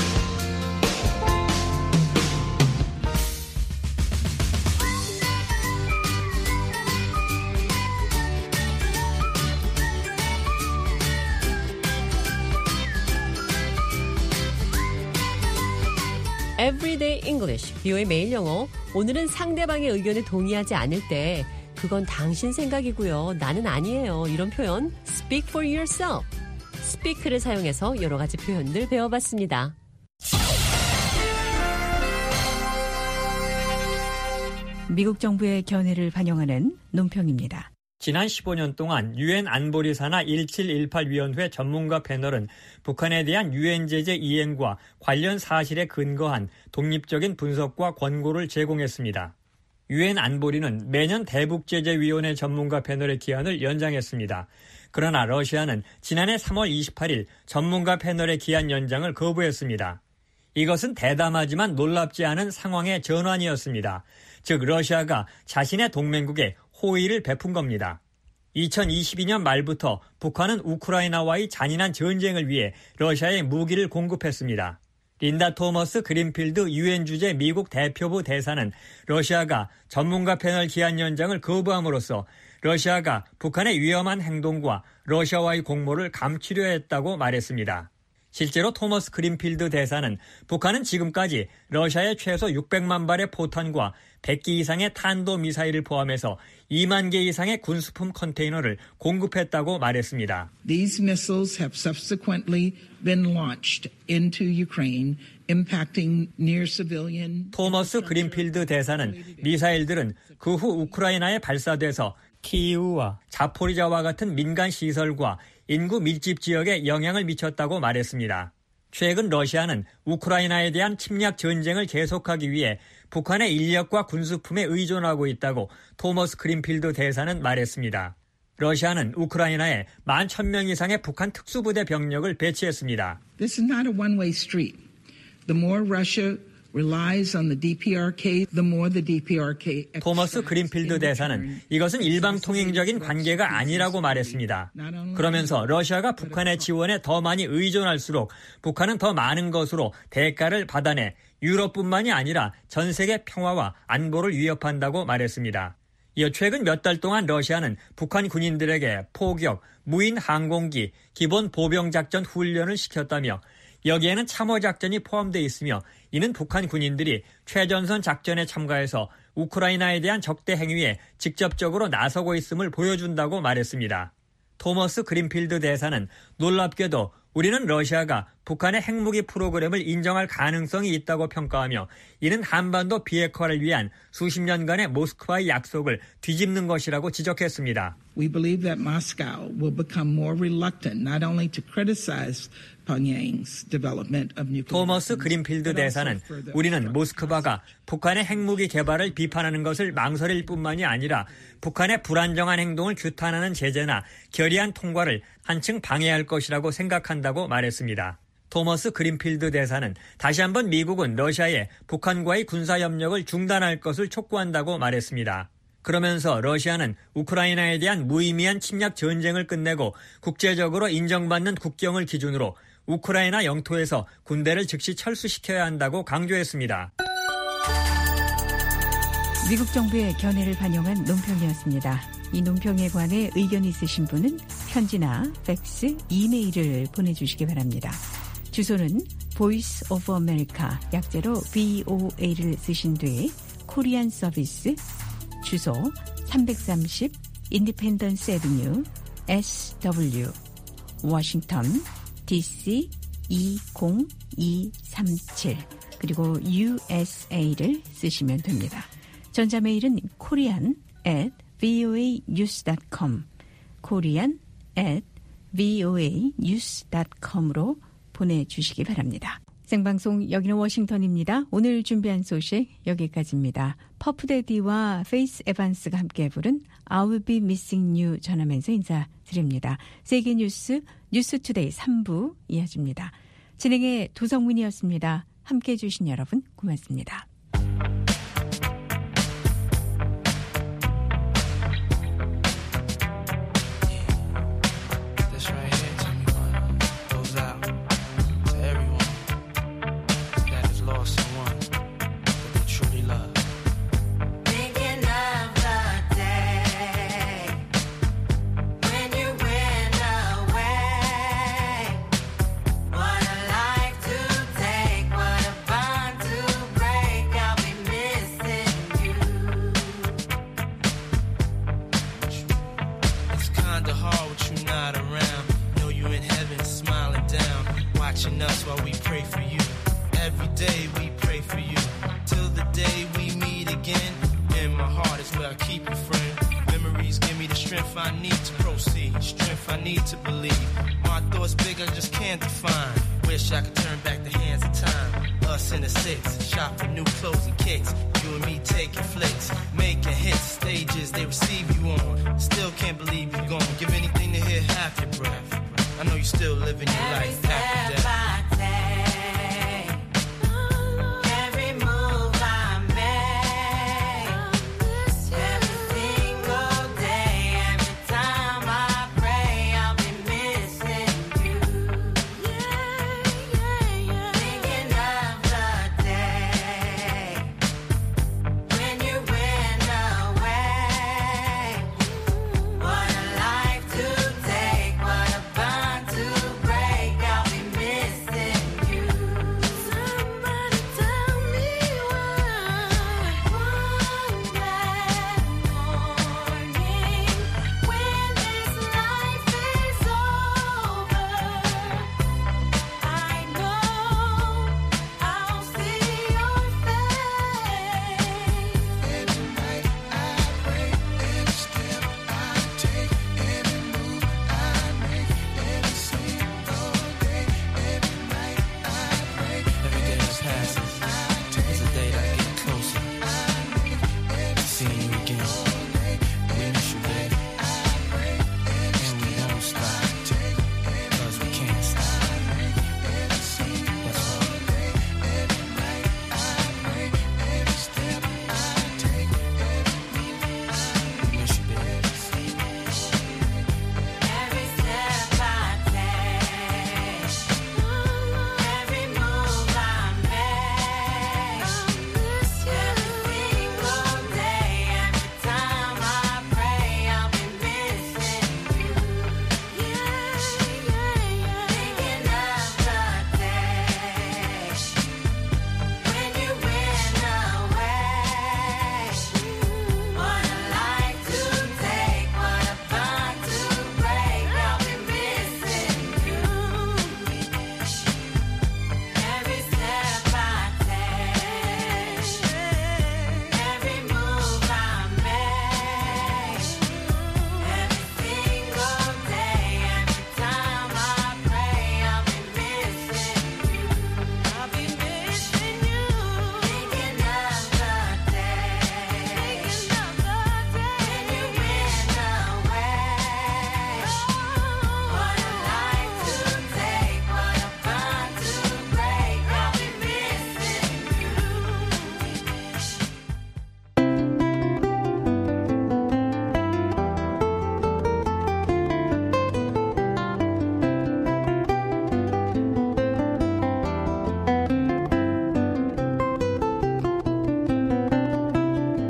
Everyday English, 비오의 매일 영어. 오늘은 상대방의 의견에 동의하지 않을 때 그건 당신 생각이고요. 나는 아니에요. 이런 표현 Speak for yourself. Speak를 사용해서 여러 가지 표현들 배워봤습니다. 미국 정부의 견해를 반영하는 논평입니다. 지난 십오 년 동안 유엔 안보리 산하 일칠일팔 위원회 전문가 패널은 북한에 대한 유엔 제재 이행과 관련 사실에 근거한 독립적인 분석과 권고를 제공했습니다. 유엔 안보리는 매년 대북제재위원회 전문가 패널의 기한을 연장했습니다. 그러나 러시아는 지난해 삼월 이십팔일 전문가 패널의 기한 연장을 거부했습니다. 이것은 대담하지만 놀랍지 않은 상황의 전환이었습니다. 즉 러시아가 자신의 동맹국에 호의를 베푼 겁니다. 이천이십이 년 말부터 북한은 우크라이나와의 잔인한 전쟁을 위해 러시아에 무기를 공급했습니다. 린다 토머스 그린필드 유엔 주재 미국 대표부 대사는 러시아가 전문가 패널 기한 연장을 거부함으로써 러시아가 북한의 위험한 행동과 러시아와의 공모를 감추려 했다고 말했습니다. 실제로 토머스 그린필드 대사는 북한은 지금까지 러시아에 최소 육백만 발의 포탄과 백 기 이상의 탄도미사일을 포함해서 이만 개 이상의 군수품 컨테이너를 공급했다고 말했습니다. These missiles have subsequently been launched into Ukraine, impacting near civilian. 토머스 그린필드 대사는 미사일들은 그 후 우크라이나에 발사돼서 키이우와 자포리자와 같은 민간 시설과 인구 밀집 지역에 영향을 미쳤다고 말했습니다. 최근 러시아는 우크라이나에 대한 침략 전쟁을 계속하기 위해 북한의 인력과 군수품에 의존하고 있다고 토머스 그린필드 대사는 말했습니다. 러시아는 우크라이나에 만 천 명 이상의 북한 특수부대 병력을 배치했습니다. This is not a one-way street. The more Russia relies on the 디피아르케이, the more the 디피아르케이. 토머스 그린필드 대사는 이것은 일방통행적인 관계가 아니라고 말했습니다. 그러면서 러시아가 북한의 지원에 더 많이 의존할수록 북한은 더 많은 것으로 대가를 받아내 유럽뿐만이 아니라 전 세계 평화와 안보를 위협한다고 말했습니다. 이어 최근 몇 달 동안 러시아는 북한 군인들에게 포격, 무인 항공기, 기본 보병작전 훈련을 시켰다며 여기에는 참호작전이 포함되어 있으며 이는 북한 군인들이 최전선 작전에 참가해서 우크라이나에 대한 적대 행위에 직접적으로 나서고 있음을 보여준다고 말했습니다. 토머스 그린필드 대사는 놀랍게도 우리는 러시아가 북한의 핵무기 프로그램을 인정할 가능성이 있다고 평가하며 이는 한반도 비핵화를 위한 수십 년간의 모스크바의 약속을 뒤집는 것이라고 지적했습니다. We believe that Moscow will become more reluctant not only to criticize Pyongyang's development of nuclear 토머스 그린필드 대사는 우리는 모스크바가 북한의 핵무기 개발을 비판하는 것을 망설일 뿐만이 아니라 북한의 불안정한 행동을 규탄하는 제재나 결의안 통과를 한층 방해할 것이라고 생각한다고 말했습니다. 토머스 그린필드 대사는 다시 한번 미국은 러시아에 북한과의 군사협력을 중단할 것을 촉구한다고 말했습니다. 그러면서 러시아는 우크라이나에 대한 무의미한 침략 전쟁을 끝내고 국제적으로 인정받는 국경을 기준으로 우크라이나 영토에서 군대를 즉시 철수시켜야 한다고 강조했습니다. 미국 정부의 견해를 반영한 논평이었습니다. 이 논평에 관해 의견이 있으신 분은 편지나 팩스, 이메일을 보내주시기 바랍니다. 주소는 Voice of America, 약제로 브이오에이를 쓰신 뒤에 코리안 서비스, 주소 삼백삼십 인디펜던스 애비뉴 에스더블유 워싱턴 디씨 이공이삼칠 그리고 유에스에이를 쓰시면 됩니다. 전자메일은 korean at voanews dot com korean at voanews dot com으로 보내주시기 바랍니다. 생방송 여기는 워싱턴입니다. 오늘 준비한 소식 여기까지입니다. 퍼프데디와 페이스 에반스가 함께 부른 I will be missing you 전하면서 인사드립니다. 세계뉴스 뉴스투데이 삼 부 이어집니다. 진행의 도성문이었습니다. 함께해 주신 여러분 고맙습니다. Watching us while we pray for you. Every day we pray for you. Till the day we meet again. In my heart is where I keep you, friend. Memories give me the strength I need to proceed. Strength I need to believe. My thoughts big, I just can't define. Wish I could turn back the hands of time. Us in the six, shop for new clothes and kicks. You and me taking flicks, making hits. Stages they receive you on. Still can't believe you're gone. Give anything to hear half your breath. I know you still living your life.